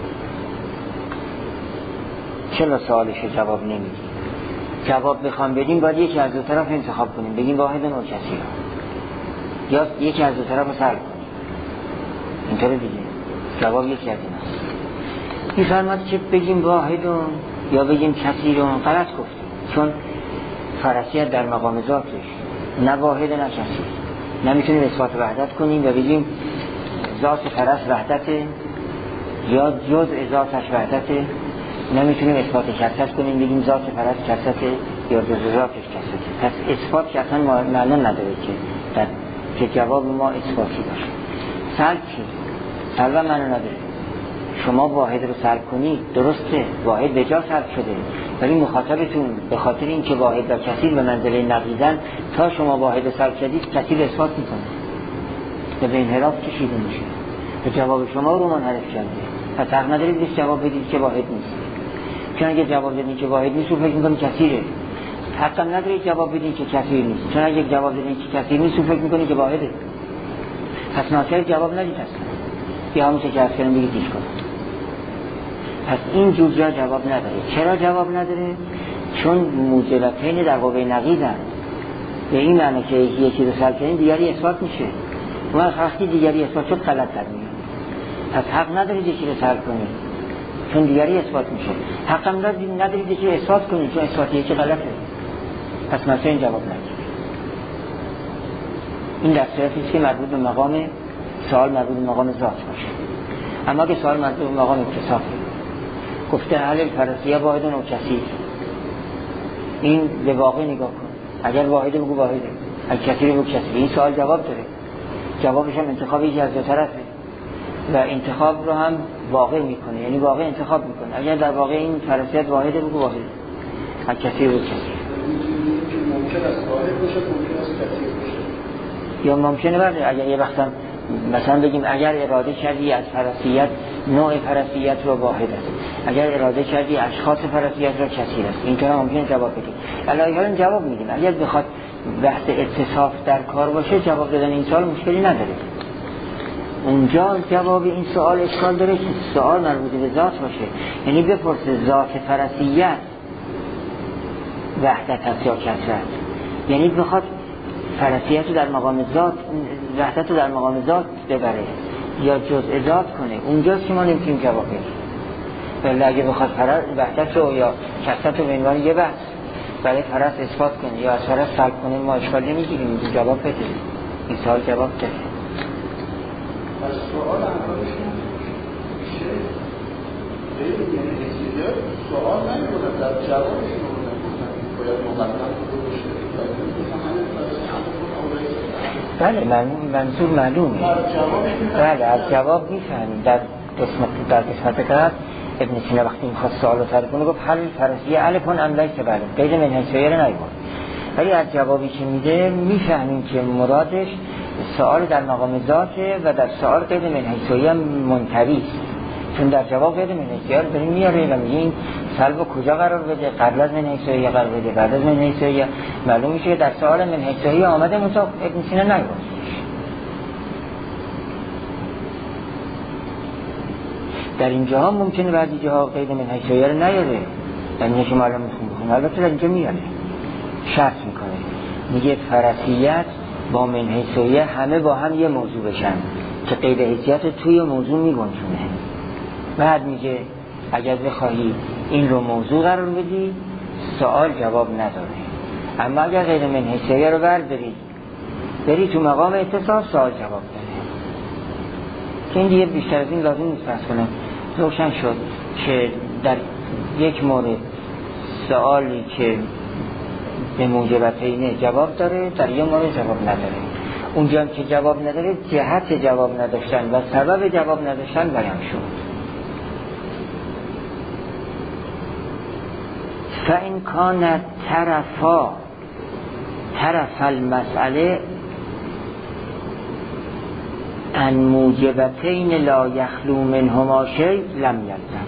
چرا سوالش جواب نمیدی؟ جواب بخوام بدیم باید یکی از 2 طرف انتخاب کنیم، بگیم واحد و کثیر، یا یکی از 2 طرف رو سلب کنیم. اینطوره دیگه جواب یکی از این است. میفرماد که بگیم واحد یا بگیم کثیر، غلط گفتیم، چون فراسیت در مقام ذاتش نه واحد نه کثیر. نمیتونیم اثبات وحدت کنیم و بگیم ذات فرس وحدته یا جزء ذاتش وحدته. نمیتونیم اثبات کثرت کنیم بگیم ذات فرس کثرته یا جزء ذاتش کثرته. پس اثبات که اصلا معنی نداره که جواب ما اثباتی باشه. سلب چی؟ سلب معنی نداره. شما واحد رو سلب کنید درسته، واحد به جا سلب شده، ولی مخاطبتون به خاطر این که واحد و کثیر به منزله نقیضن، تا شما واحد رو سلب کردید کثیر اثبات میکنه و به انحراف کشیده میشه، به جواب شما رو منحرف کرده. پس حق ندارید بهش جواب بدید که واحد نیست، چون اگه جواب بدید که واحد نیست رو فکر میکنید کثیره. حق ندارید جواب بدید که کثیر نیست، چون اگه جواب بدید که کثیر نیست رو فکر میکنید که واحده. پس ناچار جواب ندید اصلا، یا همون که عرض کردم بگید هیچ کدوم. پس این جور جا جواب نداره. چرا جواب نداره؟ چون موجبتین در قوه نقیضن. به این معنی که یکی رو سلب کنیم دیگری اثبات میشه، و وقتی دیگری اثبات شد غلط در میاد. پس حق ندارید یکی رو سلب کنید چون دیگری اثبات میشه، حق هم ندارید یکی رو اثبات کنید چون اثبات یکی غلطه. پس مثلا این جواب نداره. این در صورتی است که مربوط به مقام سوال مربوط به مقام ذات باشه. اما که سوال مربوط به مقام اتصافه، گفته هل الفراسیه واحد و کثیر، این به واقع نگاه کن. اگر واحده بگو واحده، اگر کثیر بگو کثیر. این سوال جواب داره، جوابش هم انتخاب یکی از 2 طرفه و انتخاب رو هم واقع میکنه، یعنی واقع انتخاب میکنه. اگر در واقع این فراسیت واحده بگو واحده، اگر کثیر بگو کثیر. ممکن است واحد باشه، ممکن است کثیر باشه، یا ممکنه برده. اگر یه وقتا مثلا بگیم اگر اراده کردی از فراسیت نوع فراسیت رو واحد است، اگر اراده کردی اشخاص فراسیت رو کثیر است، این طور ممکنه جواب بدیم. الان حالا جواب میدیم. اگر بخواد بحث اتصاف در کار باشه جواب دادن این سوال مشکلی نداره. اونجا جواب این سوال اشکال داره که سوال مربوط به ذات باشه، یعنی بپرسه ذات فراسیت وحدت است یا کثرت، یعنی بخواد فراسیت رو در مقام ذات، وحدت رو در مقام ذات ببره یا جزء ذات کنه. اونجاست که ما نمیتونیم جواب بدیم. ولی اگه بخواد وحدت رو یا کثرت رو به عنوان یه بحث برای فرس اثبات کنه یا از فرس سلب کنه، ما اشکال نمیگیریم، جواب بدیم. این سوال جواب ده. پس سوال همراهشون میشه خیلی یعنی اکسیدر سوال نمیکنن، در جوابشون رو نمیکنن، باید مقدم کنه باشه بله منظور معلومه. بله از جواب میفهمیم. در قسمت قبل ابن سینا وقتی میخواست سوالو تعریف کنه گفت حل فرضیه الفون ام لیس بله غیر من حیث غیر نگفت، ولی از جوابی که میده میفهمیم که مرادش سوال در مقام ذاته و در سوال غیر من حیث غیر منتوی است، چون در جواب غیر من حیث غیر داریم میاره و میگه این سلب کجا قرار بده، قبل از من حیث غیر قرار بده بعد از من حیث غیر، معلوم میشه در سوال من حیث غیر آمده مطابق ابن سینا نگفت. در این جاها ممکنه بعضی جاها غیر من حیث غیر نیاره، در اینجا که معلوم میخونم البته در اینجا میاره شرط میکنه، میگه فرضیت با من حیث غیر همه با هم یه موضوع بشن که غیر حیثیت توی موضوع میگنجونه. بعد میگه اگر بخواهی این رو موضوع قرار بدی سوال جواب نداره، اما اگر غیر من حیث غیر رو بری تو مقام اتصال سوال جواب داره. که این دیگه بیشتر از این لازم نیست بحث کنم. روشن شد که در یک مورد سوالی که به موجبتینه جواب داره در یک مورد جواب نداره، اونجا که جواب نداره جهت جواب نداشتن و سبب جواب نداشتن بیان شد. فإن کان طرف المسئله ان موجبتین لا یخلو منهما شیء لم یلزم.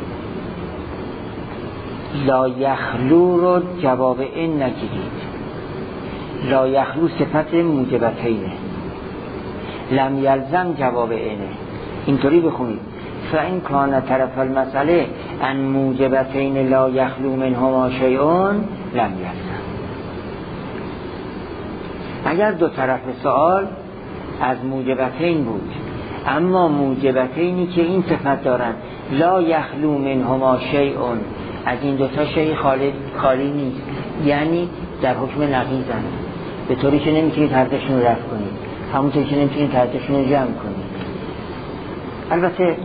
لا یخلو رو جواب این نگیرید، لا یخلو صفت موجبتینه، لم یلزم جواب اینه، اینطوری بخونید فإن کان طرف المسئله ان موجبتین لا یخلو منهما شیء لم یلزم. اگر دو طرف سوال از موجبتین بود اما موجبتینی که این صفت دارن لا یخلو منهما شیء، از این دوتا شیء خالی نیست، یعنی در حکم نقیضن، به طوری که نمیتونید حدشون رو رفع کنید، همونطوری که نمیتونید حدشون رو جمع کنید. البته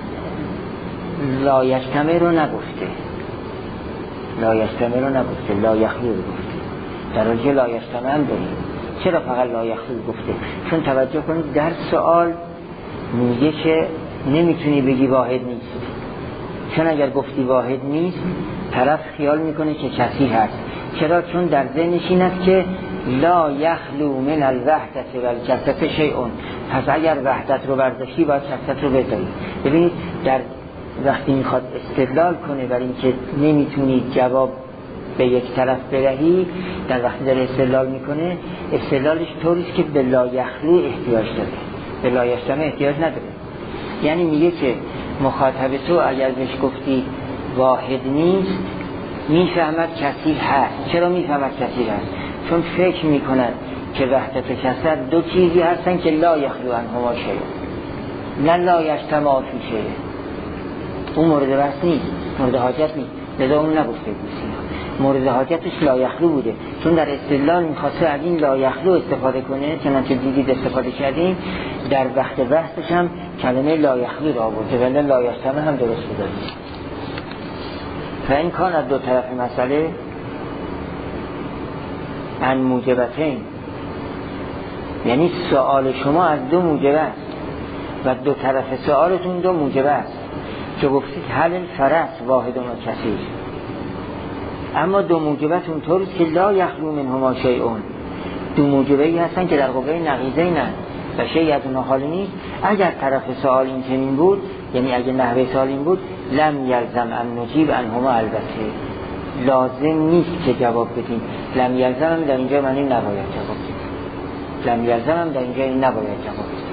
لا یجتمع رو نگفته، لا یخلو رو گفته، در حالی که لا یجتمع هم داریم. چرا فقط لا یخلو گفته؟ چون توجه کنید در سوال میگه که نمیتونی بگی واحد نیست، چون اگر گفتی واحد نیست طرف خیال میکنه که کثیر هست. چرا؟ چون در ذهنش این است که لا یخلو من الوحدت و الکثرت شیء، پس اگر وحدت رو برداشتی باید کثرت رو بذاری. ببینید در وقتی میخواد استدلال کنه برای اینکه نمیتونی جواب به یک طرف بدهی، در وقتی داره استدلال میکنه استدلالش طوریست که به لا یخلو احتیاج داره، به لا یجتمع احتیاج نداره. یعنی میگه که مخاطب تو اگر بهش گفتی واحد نیست میفهمد کثیر هست. چرا میفهمد کثیر هست؟ چون فکر میکند که وحدت و کثرت دو چیزی هستن که لا یخلو عنهما شیء، نه لا یجتمع فی شیء. اون مورد بحث نیست، مورد حاجت نیست، لذا اون نگفته بودیم. مورد حاجتش لا یخلو بوده، چون در استدلال میخواسته از این لا یخلو استفاده کنه، چنانچه دیدید استفاده کردیم. در وقت بحثش هم کلمه لا یخلو را آورده، ولی لا یجتمع هم درست بوده. فإن کان از دو طرف مسئله ان موجبتین، یعنی سوال شما از دو موجب است و دو طرف سوالتون دو موجب است، که گفتید حل الفرس واحد و کثیر، اما دو موجبت اونطوریست که لا یخلو منهما شیء، دو موجبه‌ای هستن که در قوه نقیضین و شیء از اونها خالی نیست. اگر طرف سوال این چنین بود، یعنی اگر نحوه سوال این بود، لم یلزم ان نجیب عنهما، البته لازم نیست که جواب بدیم. لم یلزم هم در اینجا معنی نباید جواب بدیم، لم یلزم هم در اینجا این نباید جواب بدیم.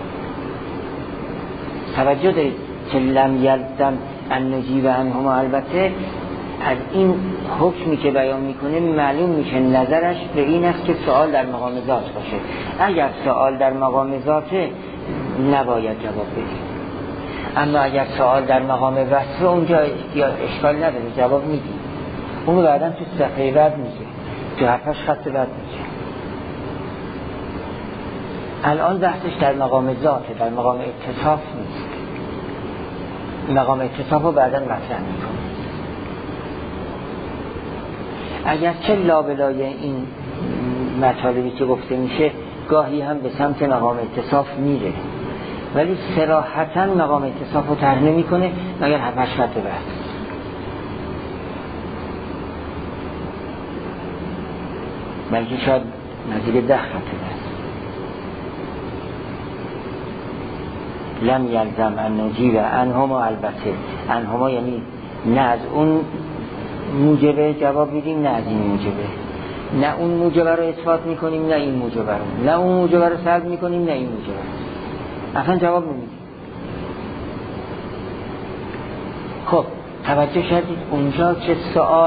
توجه دارید که لم یلزم ان نجیب عنهما، البته از این حکمی که بیان میکنه معلوم میشه نظرش به این است که سوال در مقام ذات باشه. اگر سوال در مقام ذاته نباید جواب بدیم، اما اگر سوال در مقام وصفه اونجا اشکال نداره، جواب میدیم. اونو بعدا تو صفحه بعد میگه، تو حرفش خط بعد میگه. الان بحثش در مقام ذاته، در مقام اتصاف نیست. مقام اتصاف رو بعدا مطرح میکنه. اگر چه لابلای این مطالبی که گفته میشه گاهی هم به سمت مقام اتصاف میره، ولی صراحتاً مقام اتصاف رو طرح نمی‌کنه مگر 7 خط بعد. بلکه شاید نزدیک 10 خط بعد. لم یلزم ان نجیب عنهما، البته عنهما یعنی نه از اون موجبه جواب میدیم نه از این موجبه، نه اون موجبه رو اثبات میکنیم نه این موجبه رو، نه اون موجبه رو سلب میکنیم نه این موجبه رو، اصلا جواب نمیدیم. خب توجه شدید اونجا که سوال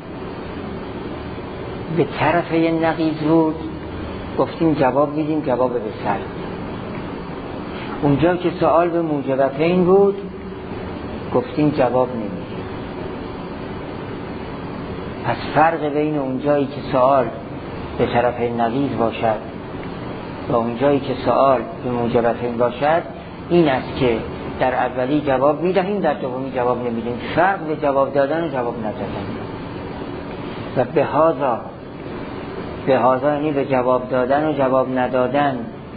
به طرف نقیض بود گفتیم جواب میدیم جواب به سلب. اونجا که سوال به موجبتین بود گفتیم جواب نمیدیم. پس فرق بین اونجایی که سوال به طرف نقیض باشد و اونجایی که سوال به موجبتین باشد این است که در اولی جواب میدهیم در دومی جواب نمیدیم. فرق به جواب دادن و جواب ندادن. و به هازا یعنی به جواب دادن و جواب ندادن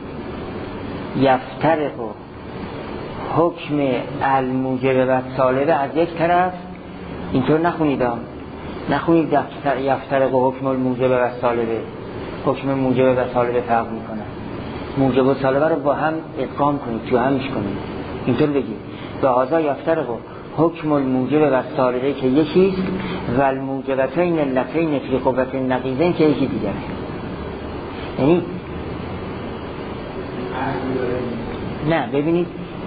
یفترق و حکم الموجب و سالبه از یک طرف. اینطور نخونید یفترق و حکم الموجب و سالبه. حکم موجب و سالبه فرق میکنن. موجب و سالبه رو با هم ادغام کنید، تو همش کنید. اینطور بگید به هازا یفترق و حکم الموجب و سالبه که یکیست و الموجبتین اللتین فی قوت نقیضین که یکی دیگره. یعنی نه ببینید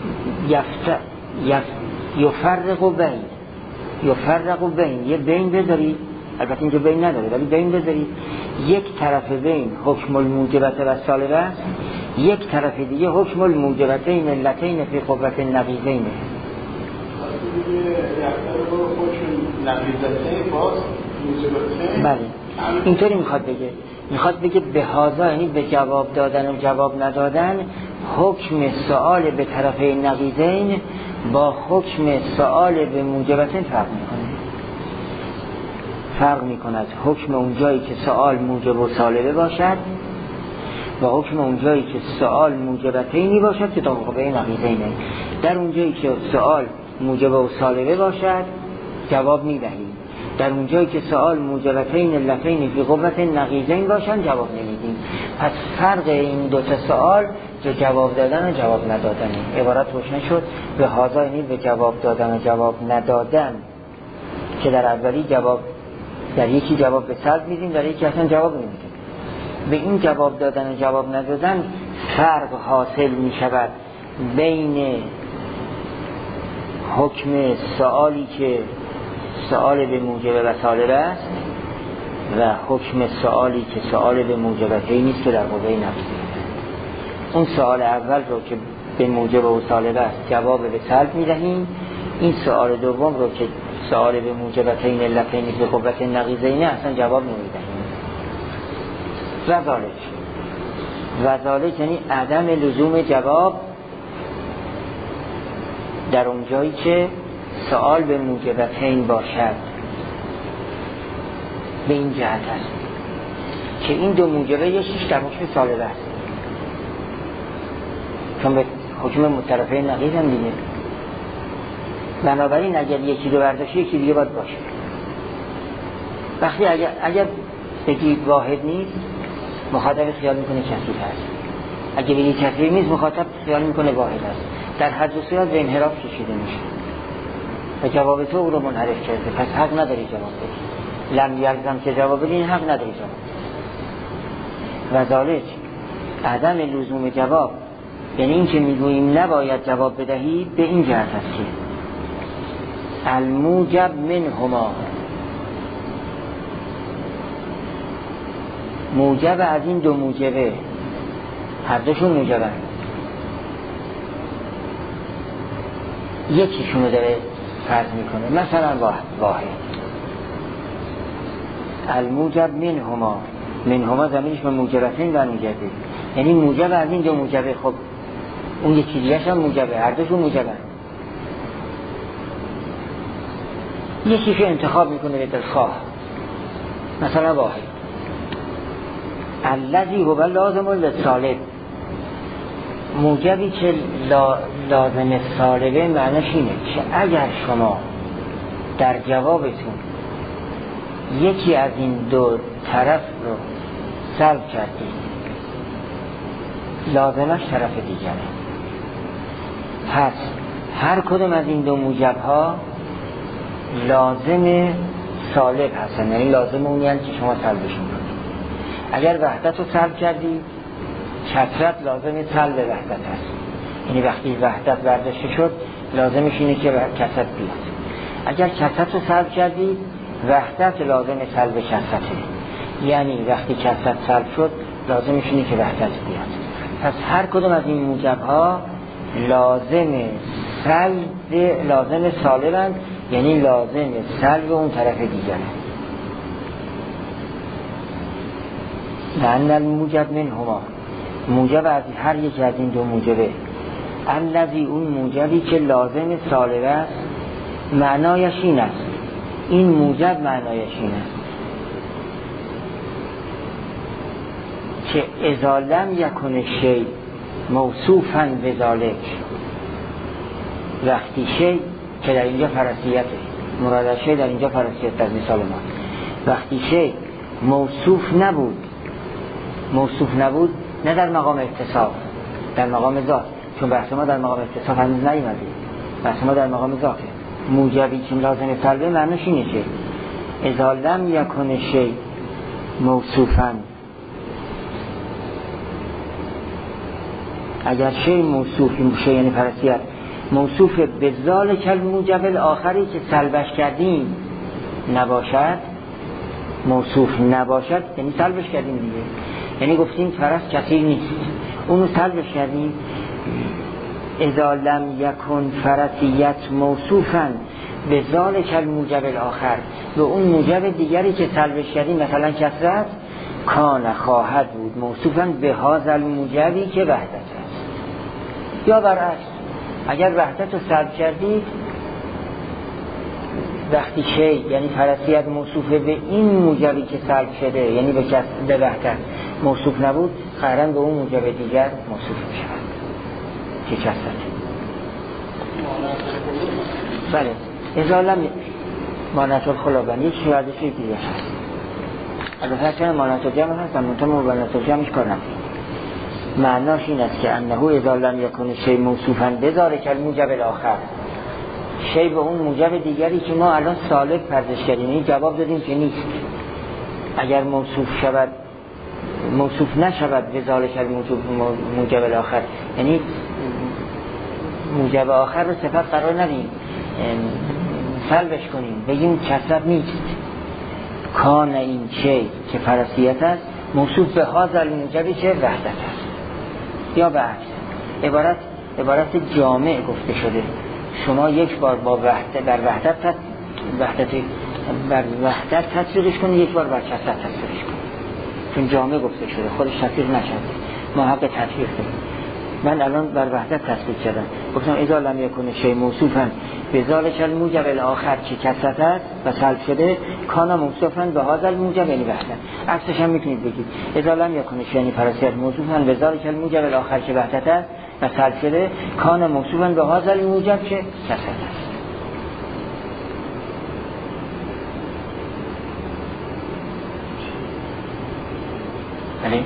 یفرق بین یه بین بذارید، البته اینجا بین نداره ولی بین بذارید، یک طرف بین حکم الموجبت و سالبه است، یک طرف دیگه حکم الموجبتین اللتین فی قوت نقیضین. بله اینطوری میخواد بگه به هازا یعنی به جواب دادن و جواب ندادن حکم سؤال به طرف نقیضین با حکم سؤال به موجبتین فرق میکند. حکم اونجایی که سؤال موجب و سالبه باشد و حکم اونجایی که سؤال موجبتینی باشد که طبقه نقیضینه. در اونجایی که سؤال موجب و سالبه باشد جواب میدهیم، در اونجایی که سؤال موجبتین اللتین فی قوت نقیضین باشن جواب نمیدیم. پس فرق این دو تا سؤال جو جواب دادن و جواب ندادن. عبارت روشن شد. به هازا یعنی به جواب دادن و جواب ندادن که در اولی جواب، در یکی جواب به سلب میدیم در یکی اصلا جواب نمیدیم. به این جواب دادن و جواب ندادن فرق حاصل میشود بین حکم سؤالی که سؤال به موجب و سالبه است و حکم سؤالی که سؤال به موجبتین نیست که در قوه نقیضین. اون سؤال اول رو که به موجب و سالبه است جواب به سلب میدهیم، این سؤال دوم رو که سؤال به موجبتین اللتین به قوت نقیضین اصلا جواب نمیدهیم. وذالک یعنی عدم لزوم جواب در اونجایی که سؤال به موجبتین باشد. به این جهت است که این دو موجبه یکیش در حکم سالبه است، چون به حکم طرفین نقیض هم دیگه. بنابراین اگر یکی رو برداشت یکی دیگه باید باشه. وقتی اگر بگی واحد نیست مخاطب خیال میکنه کثیر هست، اگه بگی کثیر نیست مخاطب خیال میکنه واحد هست. در هر دو صورت به انحراف کشیده میشه و جواب تو او رو منحرف کرده. پس حق نداری جواب بدی. لم یلزم که جواب بدی حق نداری جواب. و ذالک عدم لزوم جواب یعنی این که میگوییم نباید جواب بدهی به این جهت است که الموجب منهما، موجب از این دو موجبه، هر دوشون موجبن، یکیشونو داره فرض میکنه. مثلا واحد الموجب منهما زمینش به موجبتین و موجبه، یعنی موجب از این دو موجبه. خب اون یکی دیگه‌ش هم موجبه، هر دوشون موجبن. یکیشو انتخاب میکنه به دلخواه، مثلا واحد. الذی هو لازم للسالب، موجبی که لازم سالبه معنیش اینه که اگر شما در جوابتون یکی از این دو طرف رو سلب کردید، لازمش طرف دیگره. پس هر کدوم از این دو موجب ها لازم سالب هستن، یعنی لازم اونی هست که شما سلبشون کنید. اگر وحدت رو سلب کردید، کثرت لازم سلب وحدت هست، یعنی وقتی وحدت برداشته شد لازمش اینه که کثرت بیاد. اگر کثرت رو سلب کردید، وحدت لازم سلب کثرته، یعنی وقتی کثرت سلب شد لازمش اینه که وحدت بیاد. پس هر کدوم از این موجب ها لازم سالبند، یعنی لازم سلب اون طرف دیگره. لأن الموجب منهما، موجب از هر یک از این دو موجبه، الذی اون موجبی که لازم سالب است، معنایش این است، این موجب معنایش این است که اذا لم یکن شی موصوفا بذالک، وقتی شی که در اینجا فرضیته، مراد شی در اینجا فرضیت در مثال ما، وقتی شی موصوف نبود نه در مقام اتصاف، در مقام ذات، چون بحث ما در مقام اتصاف هنوز نیومده، بحث ما در مقام ذاته. موجبی که لازم سلبه معنیش اینه که اذا لم یکن شی موصوفا، اگر شی موصوف، این شی یعنی فرضیت موصوف به ذالک الموجب الاخری که سلبش کردیم نباشد، موصوف نباشد یعنی سلبش کردیم دیگه، یعنی گفتیم فرض کثیر نیست، اونو سلبش کردیم. اذا لم یکن فرضیت موصوفا به ذالک الموجب الاخر، به اون موجب دیگری که سلبش کردیم، مثلا کثرت، کان خواهد بود موصوفا به هذا الموجبی که وحدت است. یا برعکس، اگر وحدت رو سلب کردید، وقتی شی یعنی فرضیت موصوفه به این موجبی که سلب شده، یعنی به وحدت موصوف نبود، قرن به اون موجب دیگر موصوف می شود که کثرت. بله، ازالم مانعت الخلابن یک شوردشی دیگه هست. البته چون مانعت الجمع هست، منطقه مبنات الجمعش کار نمید. معناش این است که انه ازالم یکون شی موصوفا بذارک الموجب الاخر، شی به اون موجب دیگری که ما الان سالب پردش کردیم، این جواب دادیم که نیست. اگر موصوف نشود به ذالک الموجب الاخر، یعنی موجب آخر رو صفت قرار ندیم، سلبش کنیم، بگیم کثرت نیست. کان این شی که فرضیت است موصوف به هذا الموجبی که وحدت است. یا برعکس، عبارت جامع گفته شده، شما یک بار با بر وحدت تطبیقش کنید، یک بار بر کثرت تطبیقش کنید، چون جامع گفته شده، خودش تطبیق نشده، ما حق تطبیق داریم. من الان بر وحدت تطبیق کردم، گفتم اذا لم یکن شی موصوفا به ذالک الموجب الاخر که کثرت است و سلب شده، کان موصوفا به هذا الموجب یعنی وحدت. عکسش هم میتونید بگید اذا لم یکن شی یعنی فرضیت موصوفا به ذالک الموجب الاخر که وحدت است و سلب شده، کان موصوفا به هذا الموجب که کثرت است. بله،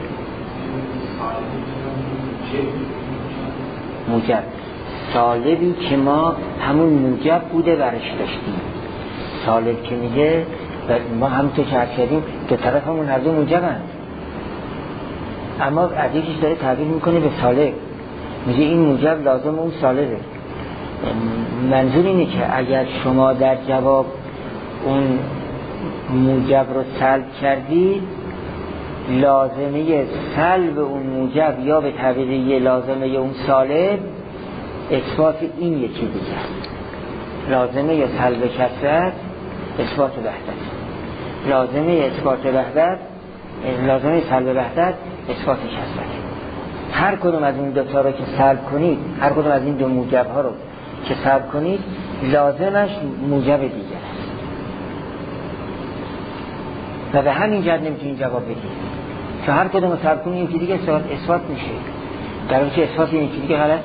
موجب سالبی که ما همون موجب بوده برش داشتیم. سالب که میگه ما همونطور که عرض کردیم دو طرف همون هر دو موجب هست، اما از یکیش داره تعبیر میکنه به سالب، میگه این موجب لازم اون سالبه. منظور اینه که اگر شما در جواب اون موجب رو سلب کردید، لازمه سلب اون موجب یا به تعبیر یه لازمه اون سالب اثبات این یکی دیگه، لازمه سلب کثرت اثبات وحدت، لازمه اثبات وحدت، لازمه سلب وحدت اثبات کثرت. هر کدوم از این دو تا رو که سلب کنید، هر کدوم از این دو موجب ها رو که سلب کنید، لازمش موجب دیگه است و به همین جهت نمیتونید جواب بدید. چون هر کدوم سلب کنی این دیگه اثبات میشه، در حالی که اثبات این دیگه غلطه.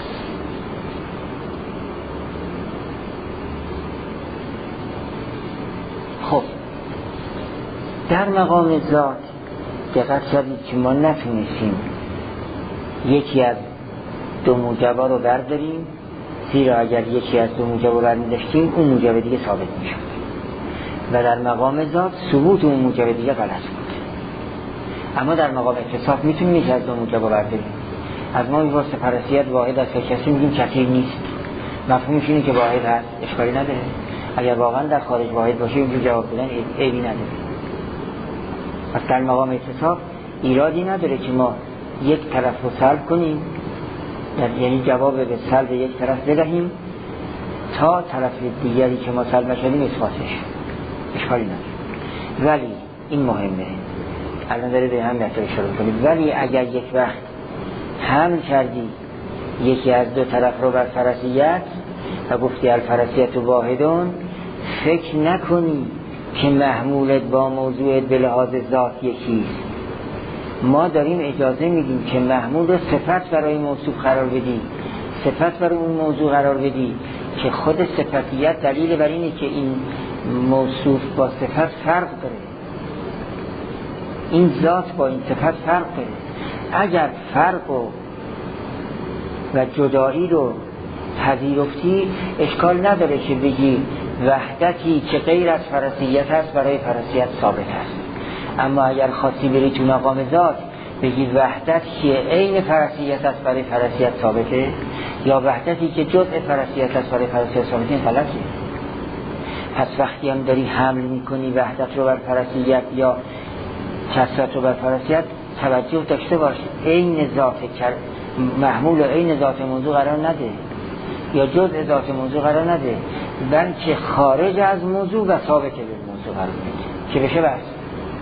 خب در مقام ذات دقت کردید که ما نتونستیم یکی از دو موجبا رو برداریم، زیرا اگر یکی از دو موجب رو برمی‌داشتیم اون موجب دیگه ثابت میشد و در مقام ذات ثبوت اون موجب دیگه غلط بود. اما در مقام اتصاف میتونیم یکی از دو موجب رو برداریم. از ما میپرسه پرسیت واحد است که کسی میگیم کثیر نیست، مفهومش اینه که واحد هست، اشکالی نداره. اگر واقعا در خارج واحد باشه اینجور جواب بدن عیبی نداره. پس در مقام اتصاف ایرادی نداره که ما یک طرف رو سلب کنیم، یعنی جواب به سلب یک طرف بدهیم تا طرف دیگری که ما سلب نشدیم اثباتش، اشکالی نداره. ولی این مهمه، الان داره به هم نتیجه اشاره کنید. ولی اگر یک وقت حمل کردی یکی از دو طرف رو بر فرسیت و گفتی الفرسیت واحدون، فکر نکنی که محمولت با موضوعت به لحاظ ذات یکیست. ما داریم اجازه میدیم که محمول رو صفت برای موصوف قرار بدی، صفت برای اون موضوع قرار بدی که خود صفتیت دلیل بر اینه که این موصوف با صفت فرق داره، این ذات با این صفت فرق داره. اگر فرق و جدایی رو پذیرفتی اشکال نداره که بگی وحدتی که غیر از فرسیت هست برای فرسیت ثابت هست. اما اگر خواستی بری تو مقام ذات بگی وحدت که عین فرسیت هست برای فرسیت ثابته، یا وحدتی که جزء فرسیت هست برای فرسیت ثابته، این غلطه. پس وقتی هم داری حمل میکنی وحدت رو بر فرسیت یا کثرت رو بر فرسیت، توجه داشته باش عین ذات محمول عین ذات موضوع قرار نده یا جزء ذات موضوع قرار نده، بلکه خارج از موضوع و ثابت به موضوع قرار بده که بشه بس.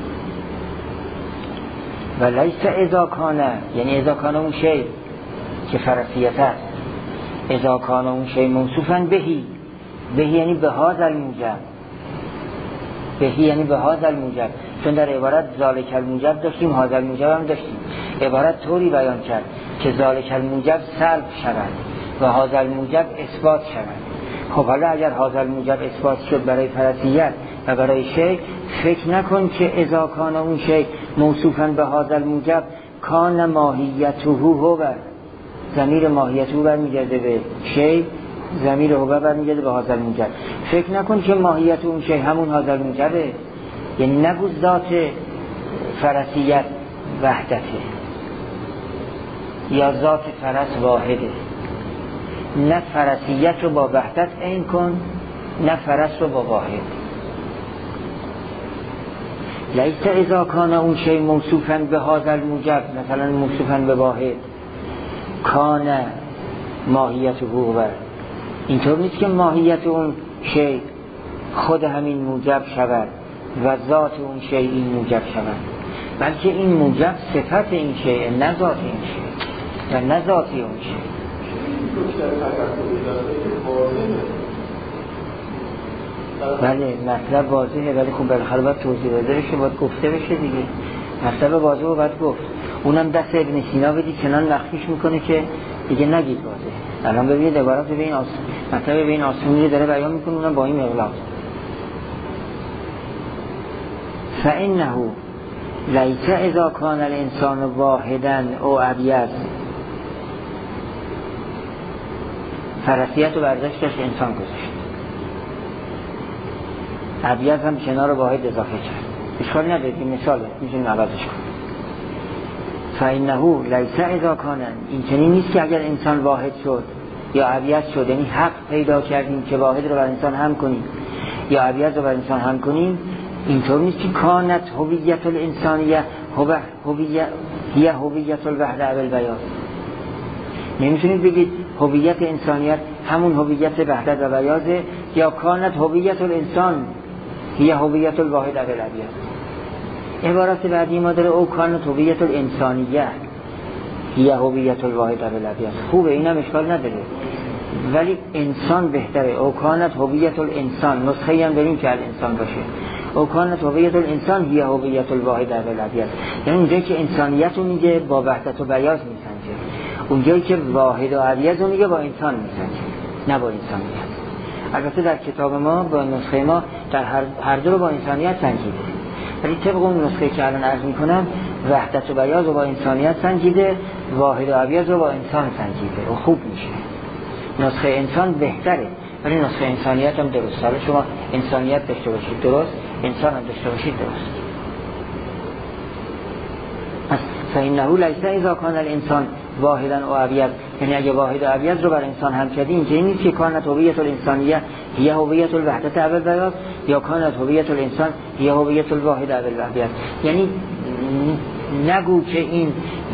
و لیس اذا کانه، یعنی اذا کانه اون شی که فرسیت هست، اذا کانه اون شی موصوفاً بهی، بهی یعنی به هذا الموجب، بهی یعنی به هذا الموجب، چون در عبارت ذالک الموجب داشتیم هذا الموجب هم داشتیم. عبارت طوری بیان کرد که ذالک الموجب سلب شود و هذا الموجب اثبات شود. خب حالا اگر هذا الموجب اثبات شد برای فرسیت و برای شی، فکر نکن که اذا کان اون شی موصوفاً به هذا الموجب کان ماهیته هو، ضمیر ماهیته برمیگرده به شی، ضمیر هو برمیگرده به هذا الموجب. فکر نکن که ماهیت اون شی همون هذا الموجبه، یعنی نگو ذات فرسیت وحدته یا ذات فرس واحده. نه فرسیت رو با وحدت عین کن، نه فرس رو با واحد. لیس اذا کان اون شی موصوفاً به هذا الموجب، مثلا موصوفاً به واحد، کان ماهیت هو، اینطور نیست که ماهیت اون شی خود همین موجب شود و ذات اون شی این موجب شود، بلکه این موجب صفت این شی، نه ذات این شی و نه ذاتی اون شی. بله مطلب واضحه، ولی خب بالاخره باید توضیح داده بشه، باید گفته بشه دیگه. مطلب واضحه و باید گفت. اونم دست ابن سینا بدی چنان مخفیش میکنه که دیگه نگید واضحه. الان ببینید عبارت به این مطلب به این آسمونی داره بیان میکنه، اونم با این مغلاق. فإنه لیس اذا کان الانسان واحدا او ابیض، فرسیت و برداشت داشت انسان گذاشت، ابیض هم کنار واحد اضافه کرد، اشکال نداره، مثاله میتونیم عوضش کنیم. فإنه لیس اذا کان، این چنین نیست که اگر انسان واحد شد یا ابیض شد، یعنی حق پیدا کردیم که واحد رو بر انسان هم کنیم یا ابیض رو بر انسان هم کنیم، اینطور نیست که کانت هویت الانسانیه هی هویت الوحده بالبیان. نمیتونید بگید هویت انسانیت همون هویت وحدت و بیاضه، یا کانت هویت الانسان هی هویت الواحد بالابیض. عبارت بعدی ما داره او کانت هویت الانسانیه هی هویت الواحد بالابیض. خوبه، اینم اشکال نداره، ولی انسان بهتره. او کانت هویت الانسان، نسخه هم داریم که الانسان باشه. او کانت هویت الانسان هی هویت الواحد الابدی است. یعنی اونجایی که انسانیت رو میگه با وحدت و بیاض میسنجه، اونجایی که واحد و ابیض رو میگه با انسان میسنجه، نه با انسانیت. البته در کتاب ما با نسخه ما در هر دو رو با انسانیت سنجیده، ولی طبق اون نسخه که الان عرض میکنم وحدت و بیاض رو با انسانیت سنجیده، واحد و ابیض رو با انسان سنجیده و خوب میشه. نسخه انسان بهتره ولی نسخه انسانیت هم درست. حالا شما انسانیت داشته باشید درست، انسان هم داشته باشید درست. فإنه لیس اذا کان الانسان واحدا و ابیض، یعنی اگه واحد و ابیض رو بر انسان هم کردیم اینجوری نیست که کانت هویت الانسانیه هی هویت الوحدت اول بیاض یا کانت هویت الانسان هی هویت الواحد اول ابیض. یعنی نگو که این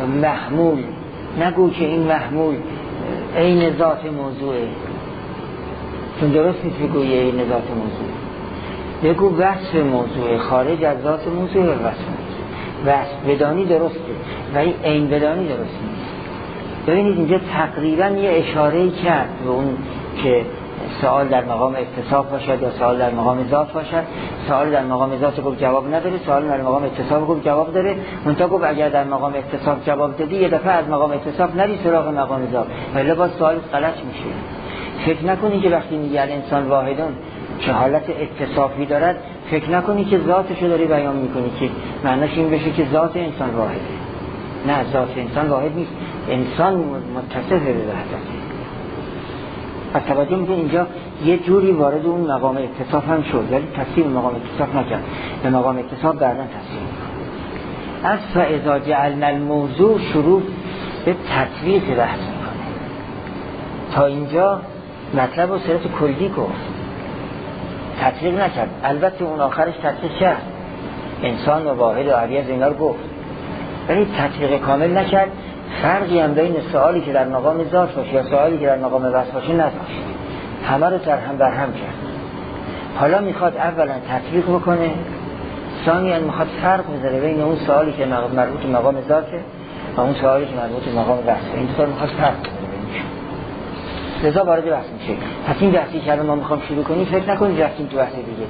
محمول عین ذات موضوعه، چون درست نیست بگوی عین ذات موضوع. بگو وصف موضوع خارج از ذات موضوع وصف بدانی درسته ولی عین بدانی درست نیست. ببینید اینجا تقریبا یه اشاره‌ای کرد به اون که سوال در مقام اتصاف باشد یا سوال در مقام ذات باشد. سوال در مقام ذات گفت جواب نداره، سوال در مقام اتصاف گفت جواب داره. منتها گفت اگر در مقام اتصاف جواب دادی یه دفعه از مقام اتصاف نری سراغ مقام ذات، ولی باز سوال غلط میشه. فکر نکنی که وقتی میگه انسان واحدون که حالت اتصافی دارد، فکر نکنی که ذاتشو داری بیان میکنی که معناش این بشه که ذات انسان واحده. نه، ذات انسان واحد نیست، انسان متصف به وحدته. پس توجه میکنی اینجا یه جوری وارد اون مقام اتصاف هم شد ولی تصویر مقام اتصاف نکرد، به مقام اتصاف بعداً تصویر میکنه. از فاذا جعلنا الموضوع شروع به تطبیق بحث میکنه. تا اینجا مطلب رو صورت کلی گفت، تطبیق نکرد. البته اون آخرش تطبیق کرد، انسان و واحد و ابیض اینا رو گفت، ولی تطبیق کامل نکرد. فرقی هم بین سوالی که در مقام ذات باشه یا سوالی که در مقام وصف باشه نذاشت، همه رو برهم کرد. حالا میخواد اولا تطبیق بکنه، ثانیاً میخواد فرق بذاره بین اون سوالی که مربوط به مقام ذاته و اون سوالی که مربوط به مقام وصفه. این طور میخواد فرق بذاره بینشون، لذا وارد بحث میشه. پس این بحثی که الان ما میخوام شروع کنیم فکر نکنید رفتیم تو بحث دیگه،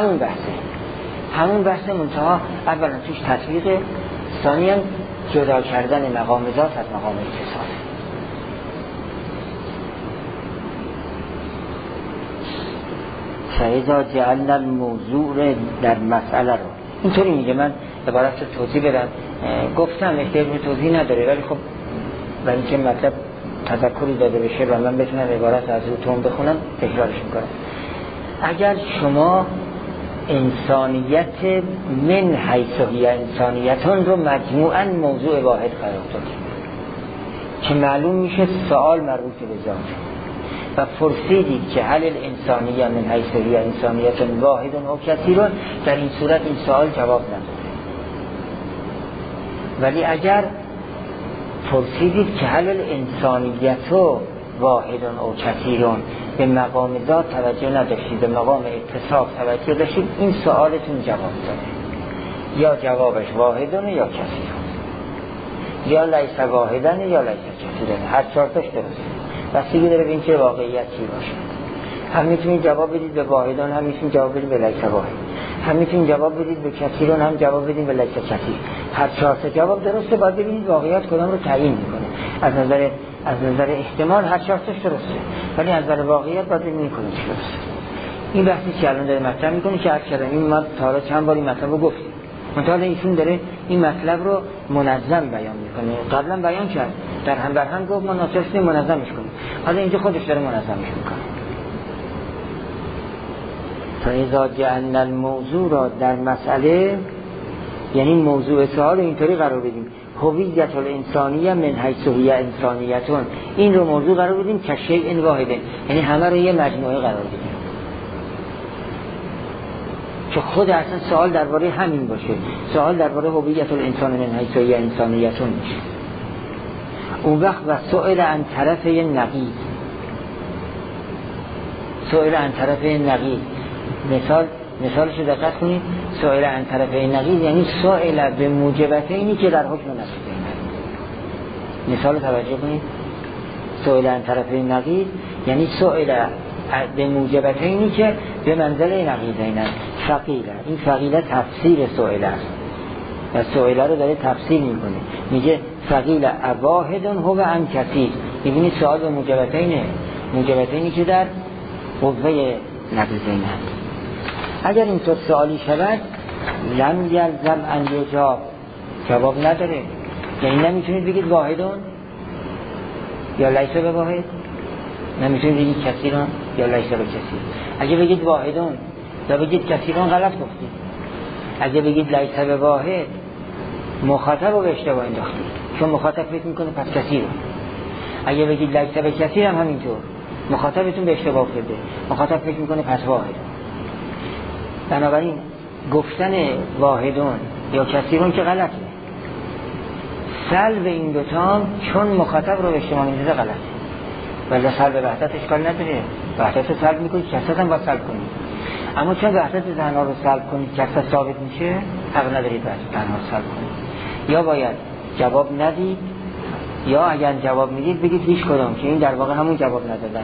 همون بحثه منتها اولا توش تطبیق، ثانیاً جدا کردن مقام ذات از مقام اتصاف. فاذا جعلنا الموضوع در مسئله رو اینطوری میگه. من عبارت رو توضیح بدم، گفتم احتیاج به توضیح نداره ولی خب برای اینکه مطلب تذکری داده بشه و من بتونم عبارت از روتون بخونم تکرارش میکنم. اگر شما انسانیت من حیث هی انسانیتون رو مجموعاً موضوع واحد قرار دادیم که معلوم میشه سوال مربوط به ذات و پرسیدید که هل الانسانیه من حیث هی انسانیتون واحد و کثیرون، در این صورت این سوال جواب نداره. ولی اگر پرسیدید که هل الانسانیت واحد و کثیرون، به مقام ذات توجه نداشتید، به مقام اتصاف توجه داشتید، این سوالتون جواب داره. یا جوابش واحدون یا کثیرون، یا لیس واحدن یا لیس کثیرون، هر چهارتاش درسته. بستگی داره به این که واقعیت چی باشه. هم میتونید جواب بدید به واحدون، هم میتونید جواب بدید به لیس واحد، هم میتونید جواب بدید به کثیرون، هم جواب بدید به لیس کثیر. هر چهار تا جواب درسته. باید ببینید واقعیت کدام رو تعیین میکنه. از نظر احتمال هر چهار تاش درسته، ولی از نظر واقعیت باید ببینید کدومش درسته. این بحثی که الان داره مطرح میکنه که عرض کردم این ما تا حالا چند بار این مطلب رو گفتیم، منتها ایشون داره این مطلب رو منظم بیان میکنه. قبلا بیان کرد، در هم گفت ما ناچار منظمش کنیم، حالا اینجا خودش داره منظمش میکنه. فاذا جعلنا الموضوع را در مسئله، یعنی موضوع سوال اینطوری قرار بدیم هویت الانسانیه من حیث هی انسانیتون، این رو موضوع قرار بدیم که شیء واحده، یعنی همه رو یه مجموعه قرار بدیم که خود اصلا سوال درباره همین باشه، سوال درباره هویت الانسان من حیث هی انسانیتون باشه. اون وقت و سؤال عن طرف نقیض، سؤال عن طرف نقیض، مثالش رو دقت کنید. سائل عن طرف نقیض یعنی سائل به موجبت اینی که در حکم نقیض. مثال توجه کنید. سائل عن طرف نقیض یعنی سئل به موجبتینی که به منزله نقیضین فقیله. این فقیله تفسیر سئل است و سئل رو داره تفسیر میکنه، میگه فقیل واحد هو عن کثیر. میبینی سوال به موجبتینه، موجبتینی که در قوه نقیضین هست. اگر اینطور سوالی شود لم یلزم ان یجاب، جواب نداره. یعنی نمیتونید بگید واحدون یا لیس به واحد، نمیتونید بگید کثیرون یا لیس به کثیر. اگه بگید واحدون یا بگید کثیرون غلط گفتید. اگه بگید لیس به واحد مخاطب رو به اشتباه انداختید، چون مخاطب فکر میکنه پس کثیره. اگه بگید لیس به کثیر هم همینطور، مخاطبتون به اشتباه افتاده، مخاطب فکر میکنه پس واحد. بنابراین گفتن واحدون یا کثیرون که غلطه. سلب این دوتا چون مخاطب رو به اشتباه میندازه غلطه. ولی سلب وحدت اشکال نداره، وحدت رو سلب میکنید، کثرت هم باید سلب کنید. اما چون وحدت تنها رو سلب کنید کثرت ثابت میشه، حق ندارید وحدت تنها رو سلب کنید. یا باید جواب ندید یا اگر جواب میدید بگید هیچ کدام، که این در واقع همون جواب ندادنه.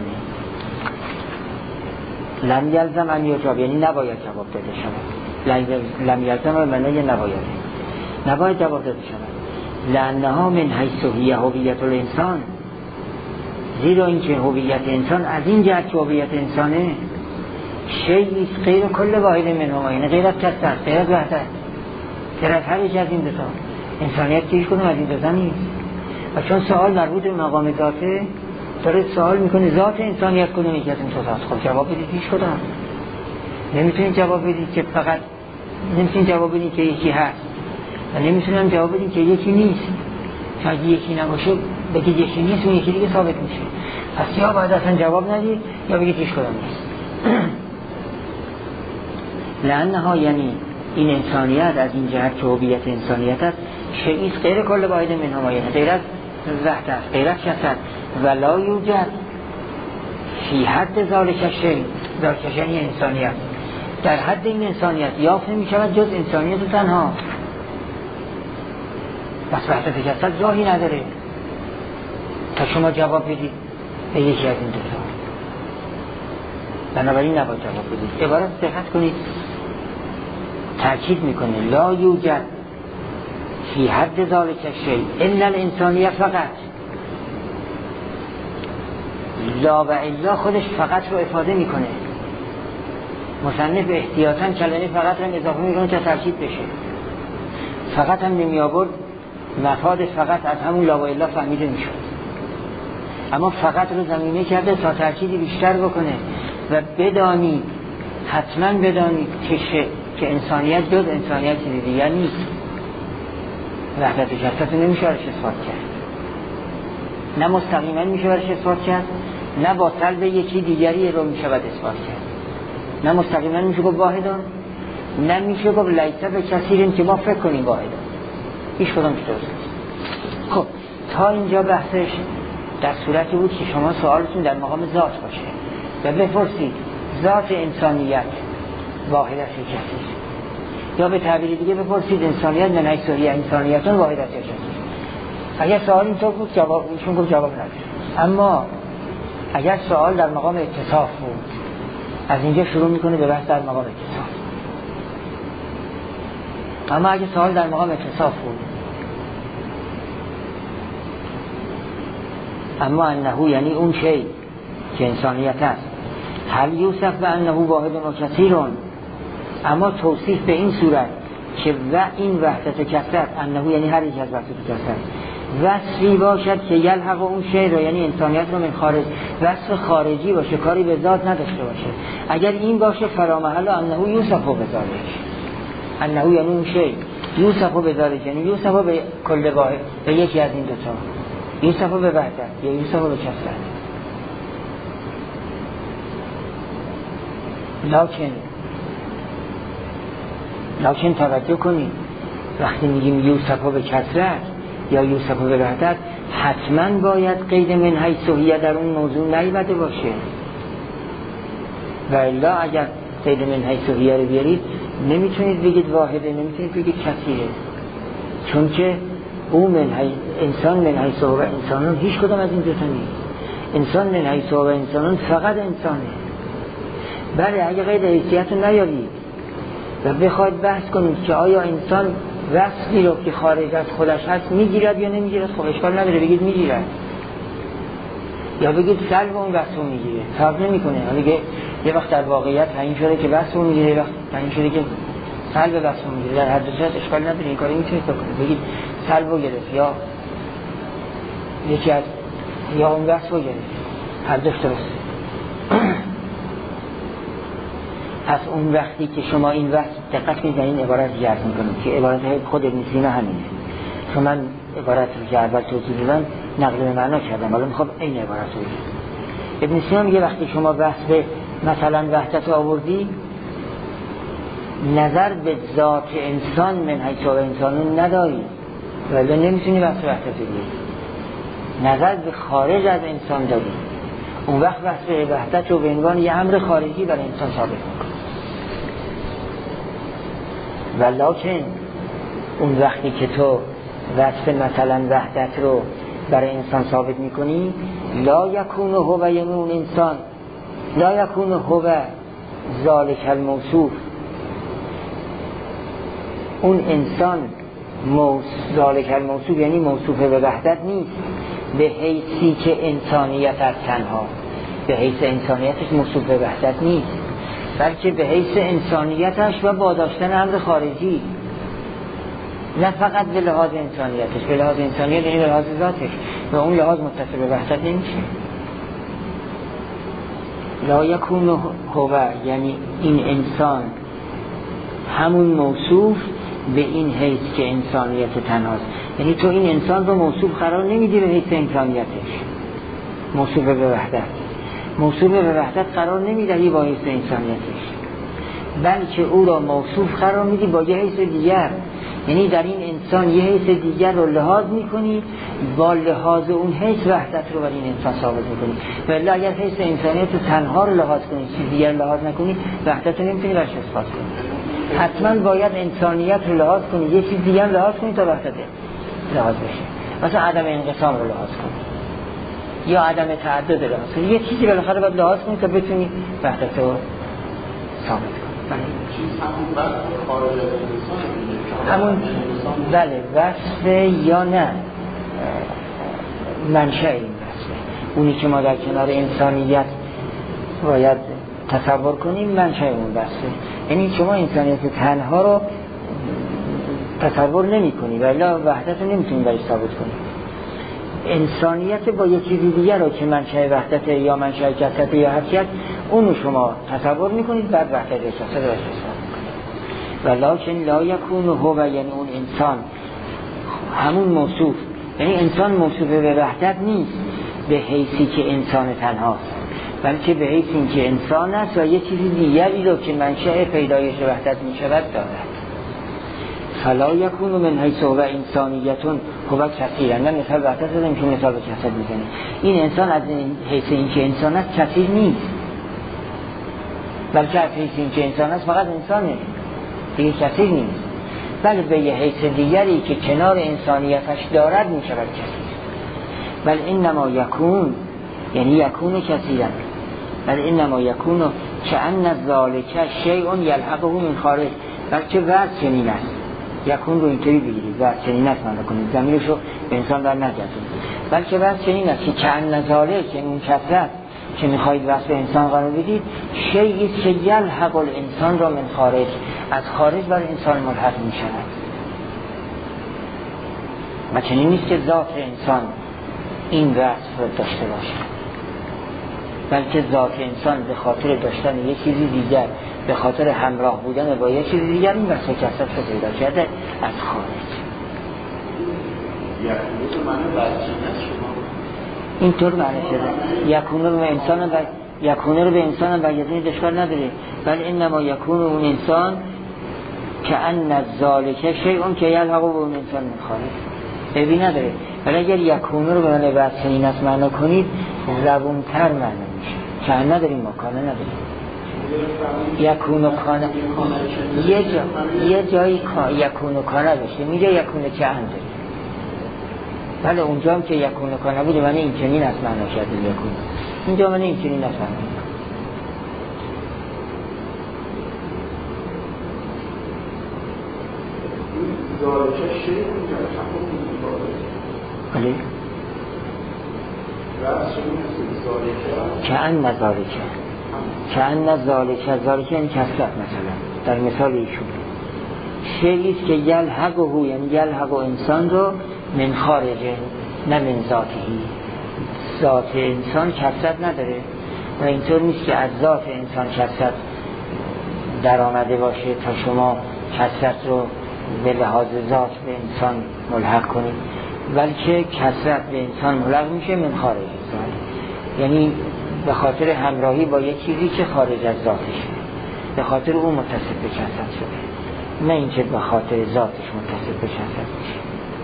لم یلزم ان یجاب یعنی نباید جواب داده شود. لم یلزم به معنی نباید جواب داده شود. لانها من حیث هی هویت الانسان، زیرا اینکه هویت انسان از این جهت که هویت انسانه شیء غیر کل واحد منهما، یعنی غیر از کثرت، غیر از وحدت، غیر از هر یک از این دو تا. انسانیت که هیچ کدوم از این دو تا نیست. و چون سوال مربوط به مقام ذاته، داره سوال میکنه ذات انسانیت کدوم یکی از این دو تاست. خب جواب بدید هیچ کدوم. نمیتونید جواب بدید که فقط، نمیتونید جواب بدید که یکی هست و نمیتونم جواب بدید که یکی نیست. چون اگه یکی نباشه بگید یکی نیست اون یکی دیگه ثابت میشه. پس یا باید اصلا جواب ندید یا بگید هیچ کدوم نیست. لانها یعنی این انسانیت از این جهت که هویت انسانیت است شیء غیر کل واحد منهما، یعنی غیر از وحدت، غیر از کثرت، ولا یوجد فی حد ذالک الشیء، ذالک یعنی انسانیت، در حد این انسانیت یافت نمی‌شود جز انسانیت تنها. بس وحدت کثرت جایی نداره تا شما جواب بدید به یکی از این دو تا. بنابراین نباید جواب بدید. عبارت دقت کنید، تأکید میکنه لا یوجد فی حد ذالک الشیء الا الانسانیه فقط. لا و الا خودش فقط رو افاده میکنه. مصنف احتیاطاً کلمه فقط رو اضافه میکنه تا تأکید بشه. فقط هم نمی آورد مفاد فقط از همون لا و الا فهمیده میشد، اما فقط رو زمینه کرده تا تأکیدی بیشتر بکنه و بدانید، حتما بدانید که انسانیت جز انسانیت دیگر نیست. وحدت کثرت نمیشه برش اثبات کرد، نه مستقیما میشه برش اثبات کرد، نه با سلب یکی دیگری رو میشه باید اثبات کرد. نه مستقیما میشه گفت واحدان، نه میشه گفت لیس به کثیرین که ما فکر کنیم واحدان. هیچ کدام که درست نیست. خب تا اینجا بحثش در صورتی بود که شما سوالتون در مقام ذات باشه و بپرسید ذات انسانیت واحد است یا کثیر، یا به تعبیر دیگه بپرسید انسانیت من حیث هی انسانیتون واحد است یا کثیر. اگر سوال اینطور بود جواب ایشون گفت جواب نداره. اما اگر سوال در مقام اتصاف بود، از اینجا شروع میکنه به بحث در مقام اتصاف. اما اگه سوال در مقام اتصاف بود، اما انه یعنی اون شی که انسانیت است، هل یوصف به انه واحد و کثیرون، اما توصیف به این صورت که و این وحدت کثرت، انه یعنی هر یک از وحدت کثرت، وصفی باشد که یلحق اون شی رو، یعنی انسانیت رو من خارج، وصف خارجی باشه، کاری به ذات نداشته باشه. اگر این باشه فرامحل انه یوصف به ذالک، انه یعنی اون شی یوصف به ذالک، یعنی یوصف به کل واحد، به یکی از این دو تا، یوصف به وحدت یا یوصف به کثرت. لکن توجه کنید، وقتی میگیم یوصف به کثرت یا یوصف به وحدت، حتما باید قید من حیث هی در اون موضوع نیامده باشه. و الا اگر قید من حیث هی رو بیارید نمیتونید بگید واحده، نمیتونید بگید کثیره، چون که او انسان من حیث هو انسانون هیچ کدام از این دو تا نیست. انسان من حیث و انسانون فقط انسانه. بله اگه قید حیثیت رو نیارید و بخواید بحث کنید که آیا انسان وصفی رو که خارج از خودش هست میگیرد یا نمیگیرد، خب اشکال نداره بگید میگیرد، یا بگید سلب اون وصف رو میگیره، فرق نمیکنه. اگه یه وقت در واقعیت تعیین شده که وصف رو میگیره، یه وقت تعیین شده که سلب وصف رو میگیره، در هر دو صورت اشکال نداره، این کاری میتونید بکنید. بگید سلب رو گرفت یا یکی از یا اون وصف رو گرفت، هر دوش درسته. پس اون وقتی که شما این وقت دقت کنید این عبارت جرد میکنید که عبارت خود ابن سینا همینه، چون من عبارت رو که اول توضیح دادم نقل به معنا کردم، حالا میخوام این عبارت رو بگم. ابن سینا میگه وقتی شما بحث مثلا وحدت آوردی، نظر به ذات انسان من حیث و انسانون نداری، ولی نمیتونی بحث وحدت بگیری، نظر به خارج از انسان داری، اون وقت بحث وحدت رو به عنوان یه امر خارجی برای انسان ثابت میکنی. ولکن اون وقتی که تو وصف مثلا وحدت رو برای انسان ثابت میکنی، لا یکون هو یعنی اون انسان، لا یکون هو ذالک الموصوف، اون انسان ذالک الموصوف یعنی موصوف به وحدت نیست به حیثی که انسانیت از تنها، به حیث انسانیتش موصوف به وحدت نیست، بلکه به حیث انسانیتش و با داشتن امر خارجی، نه فقط به لحاظ انسانیتش، به لحاظ انسانیت یعنی به لحاظ ذاتش، و اون لحاظ متصل به وحدت نمیشه. لا یکون هو یعنی این انسان همون موصوف به این حیث که انسانیت تنهاست، یعنی تو این انسان رو موصوف قرار نمیدی به حیث انسانیتش، موصوف به وحدت، موصوف به وحدت قرار نمیدهی با حیث انسانیتش، بلکه او را موصوف قرار میدی با یه حیث دیگر، یعنی در این انسان یه حیث دیگر رو لحاظ میکنی، با لحاظ اون حیث وحدت رو بر این انسان ثابت میکنی. ولی اگر حیث انسانیت تنها رو لحاظ کنی، چیز دیگر لحاظ نکنی، وحدت رو نمیتونی برش اثبات کنی. حتما باید انسانیت رو لحاظ کنی، یه چیز دیگر لحاظ کنی تا وحدت لحاظ بشه. مثلا عدم انقسام رو لحاظ کنی یا عدم تعدد رو لحاظ کنی، یه چیزی بالاخره باید لحاظ کنی تا بتونی وحدت رو ثابت کنی. همون بله وصف یا نه منشأ این وصفه، اونی که ما در کنار انسانیت باید تصور کنیم منشأ اون وصفه، یعنی شما انسانیت تنها رو تصور نمی کنی ولی وحدت رو نمیتونی برای ثابت کنی. انسانیت با یک چیزی دیگر رو که منشأ وحدت یا منشأ جسد یا هر چیز اونو شما تصور میکنید، بعد وحدت احساس رو احساس میکنید. ولکن لا یکون هو یعنی اون انسان همون موصوف، یعنی انسان موصوف به وحدت نیست به حیثی که انسان تنهاست، بلکه به حیث این که انسان است و یه چیزی دیگری رو که منشأ پیدایش وحدت می شود دارد. فلا یکون من حیث و انسانیتون هو کثیرا، نه مثال وحدت دادیم که مثال به کثرت میزنه، این انسان از حیث این که انسان است کثیر نیست، بلکه از حیث این که انسان است فقط انسانه دیگه کثیر نیست، بلکه به یه حیث دیگری که کنار انسانیتش دارد می شود کثیر. بل انما یکون یعنی یکون کثیرا، بل انما یکون کأن ذالک شیء یلحقه من خارج، بلکه وضع چنین است، یکون رو اینطوری بگیرید وضع چنین است معنی کنید، ضمیرشو به انسان در نگردونید، بلکه وضع چنین است که کأن ذالک یعنی اون کثرت که میخواهید وصف انسان قرار بدید شیئی که یلحق الانسان را من خارج، از خارج بر انسان ملحق می شود. و چنین نیست که ذات انسان این وصف را داشته باشد، بلکه ذات انسان به خاطر داشتن یک چیزی دیگر، به خاطر همراه بودن با یک چیزی دیگر این وصف کثرت را پیدا کرده از خارج. اینطور معنی شده یکونه رو به انسان و یکونه رو به انسان و یزین دشکار نداره، ولی انما یکونه اون انسان که ان ذالک شیء که یلحق اون انسان من خارج ببین نداره، ولی اگر یکونه رو به معنی وصف این است معنی کنید زبونتر معنی میشه، که نداریم ما کانه نداریم یکون و کانه یه جایی یکون و کانه بشه میگه یکونه که ان داریم بله اونجا هم که یکون کان نبود من این چنین است معنا شد یکون، اینجا من این چنین است معنا. ذالکه شیء بله کأن ذالکه یعنی کسرت مثلا در مثال ایشون شیئی است که یلحقه یعنی یلحق انسان رو من خارجه نه من ذاتی. ذات انسان کسرت نداره و اینطور نیست که از ذات انسان کسرت در آمده باشه تا شما کسرت رو به لحاظ ذات به انسان ملحق کنید، بلکه کسرت به انسان ملحق میشه من خارج ذات، یعنی به خاطر همراهی با یک چیزی که خارج از ذاتش، به خاطر اون متصف به کسرت شده، نه اینکه به خاطر ذاتش متصف به کسرت میشه.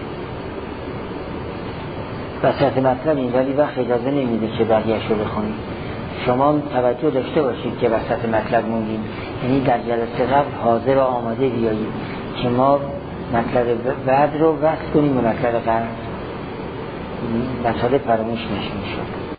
وسط مطلب این ولی وقت اجازه نمیده که بقیه‌اش رو بخونید. شما توجه داشته باشید که وسط مطلب موندیم، یعنی در جلسه قبل حاضر و آماده بیایید که ما مطلب بعد رو وقت کنیم و مطلب قبل مطلب فراموش نشه.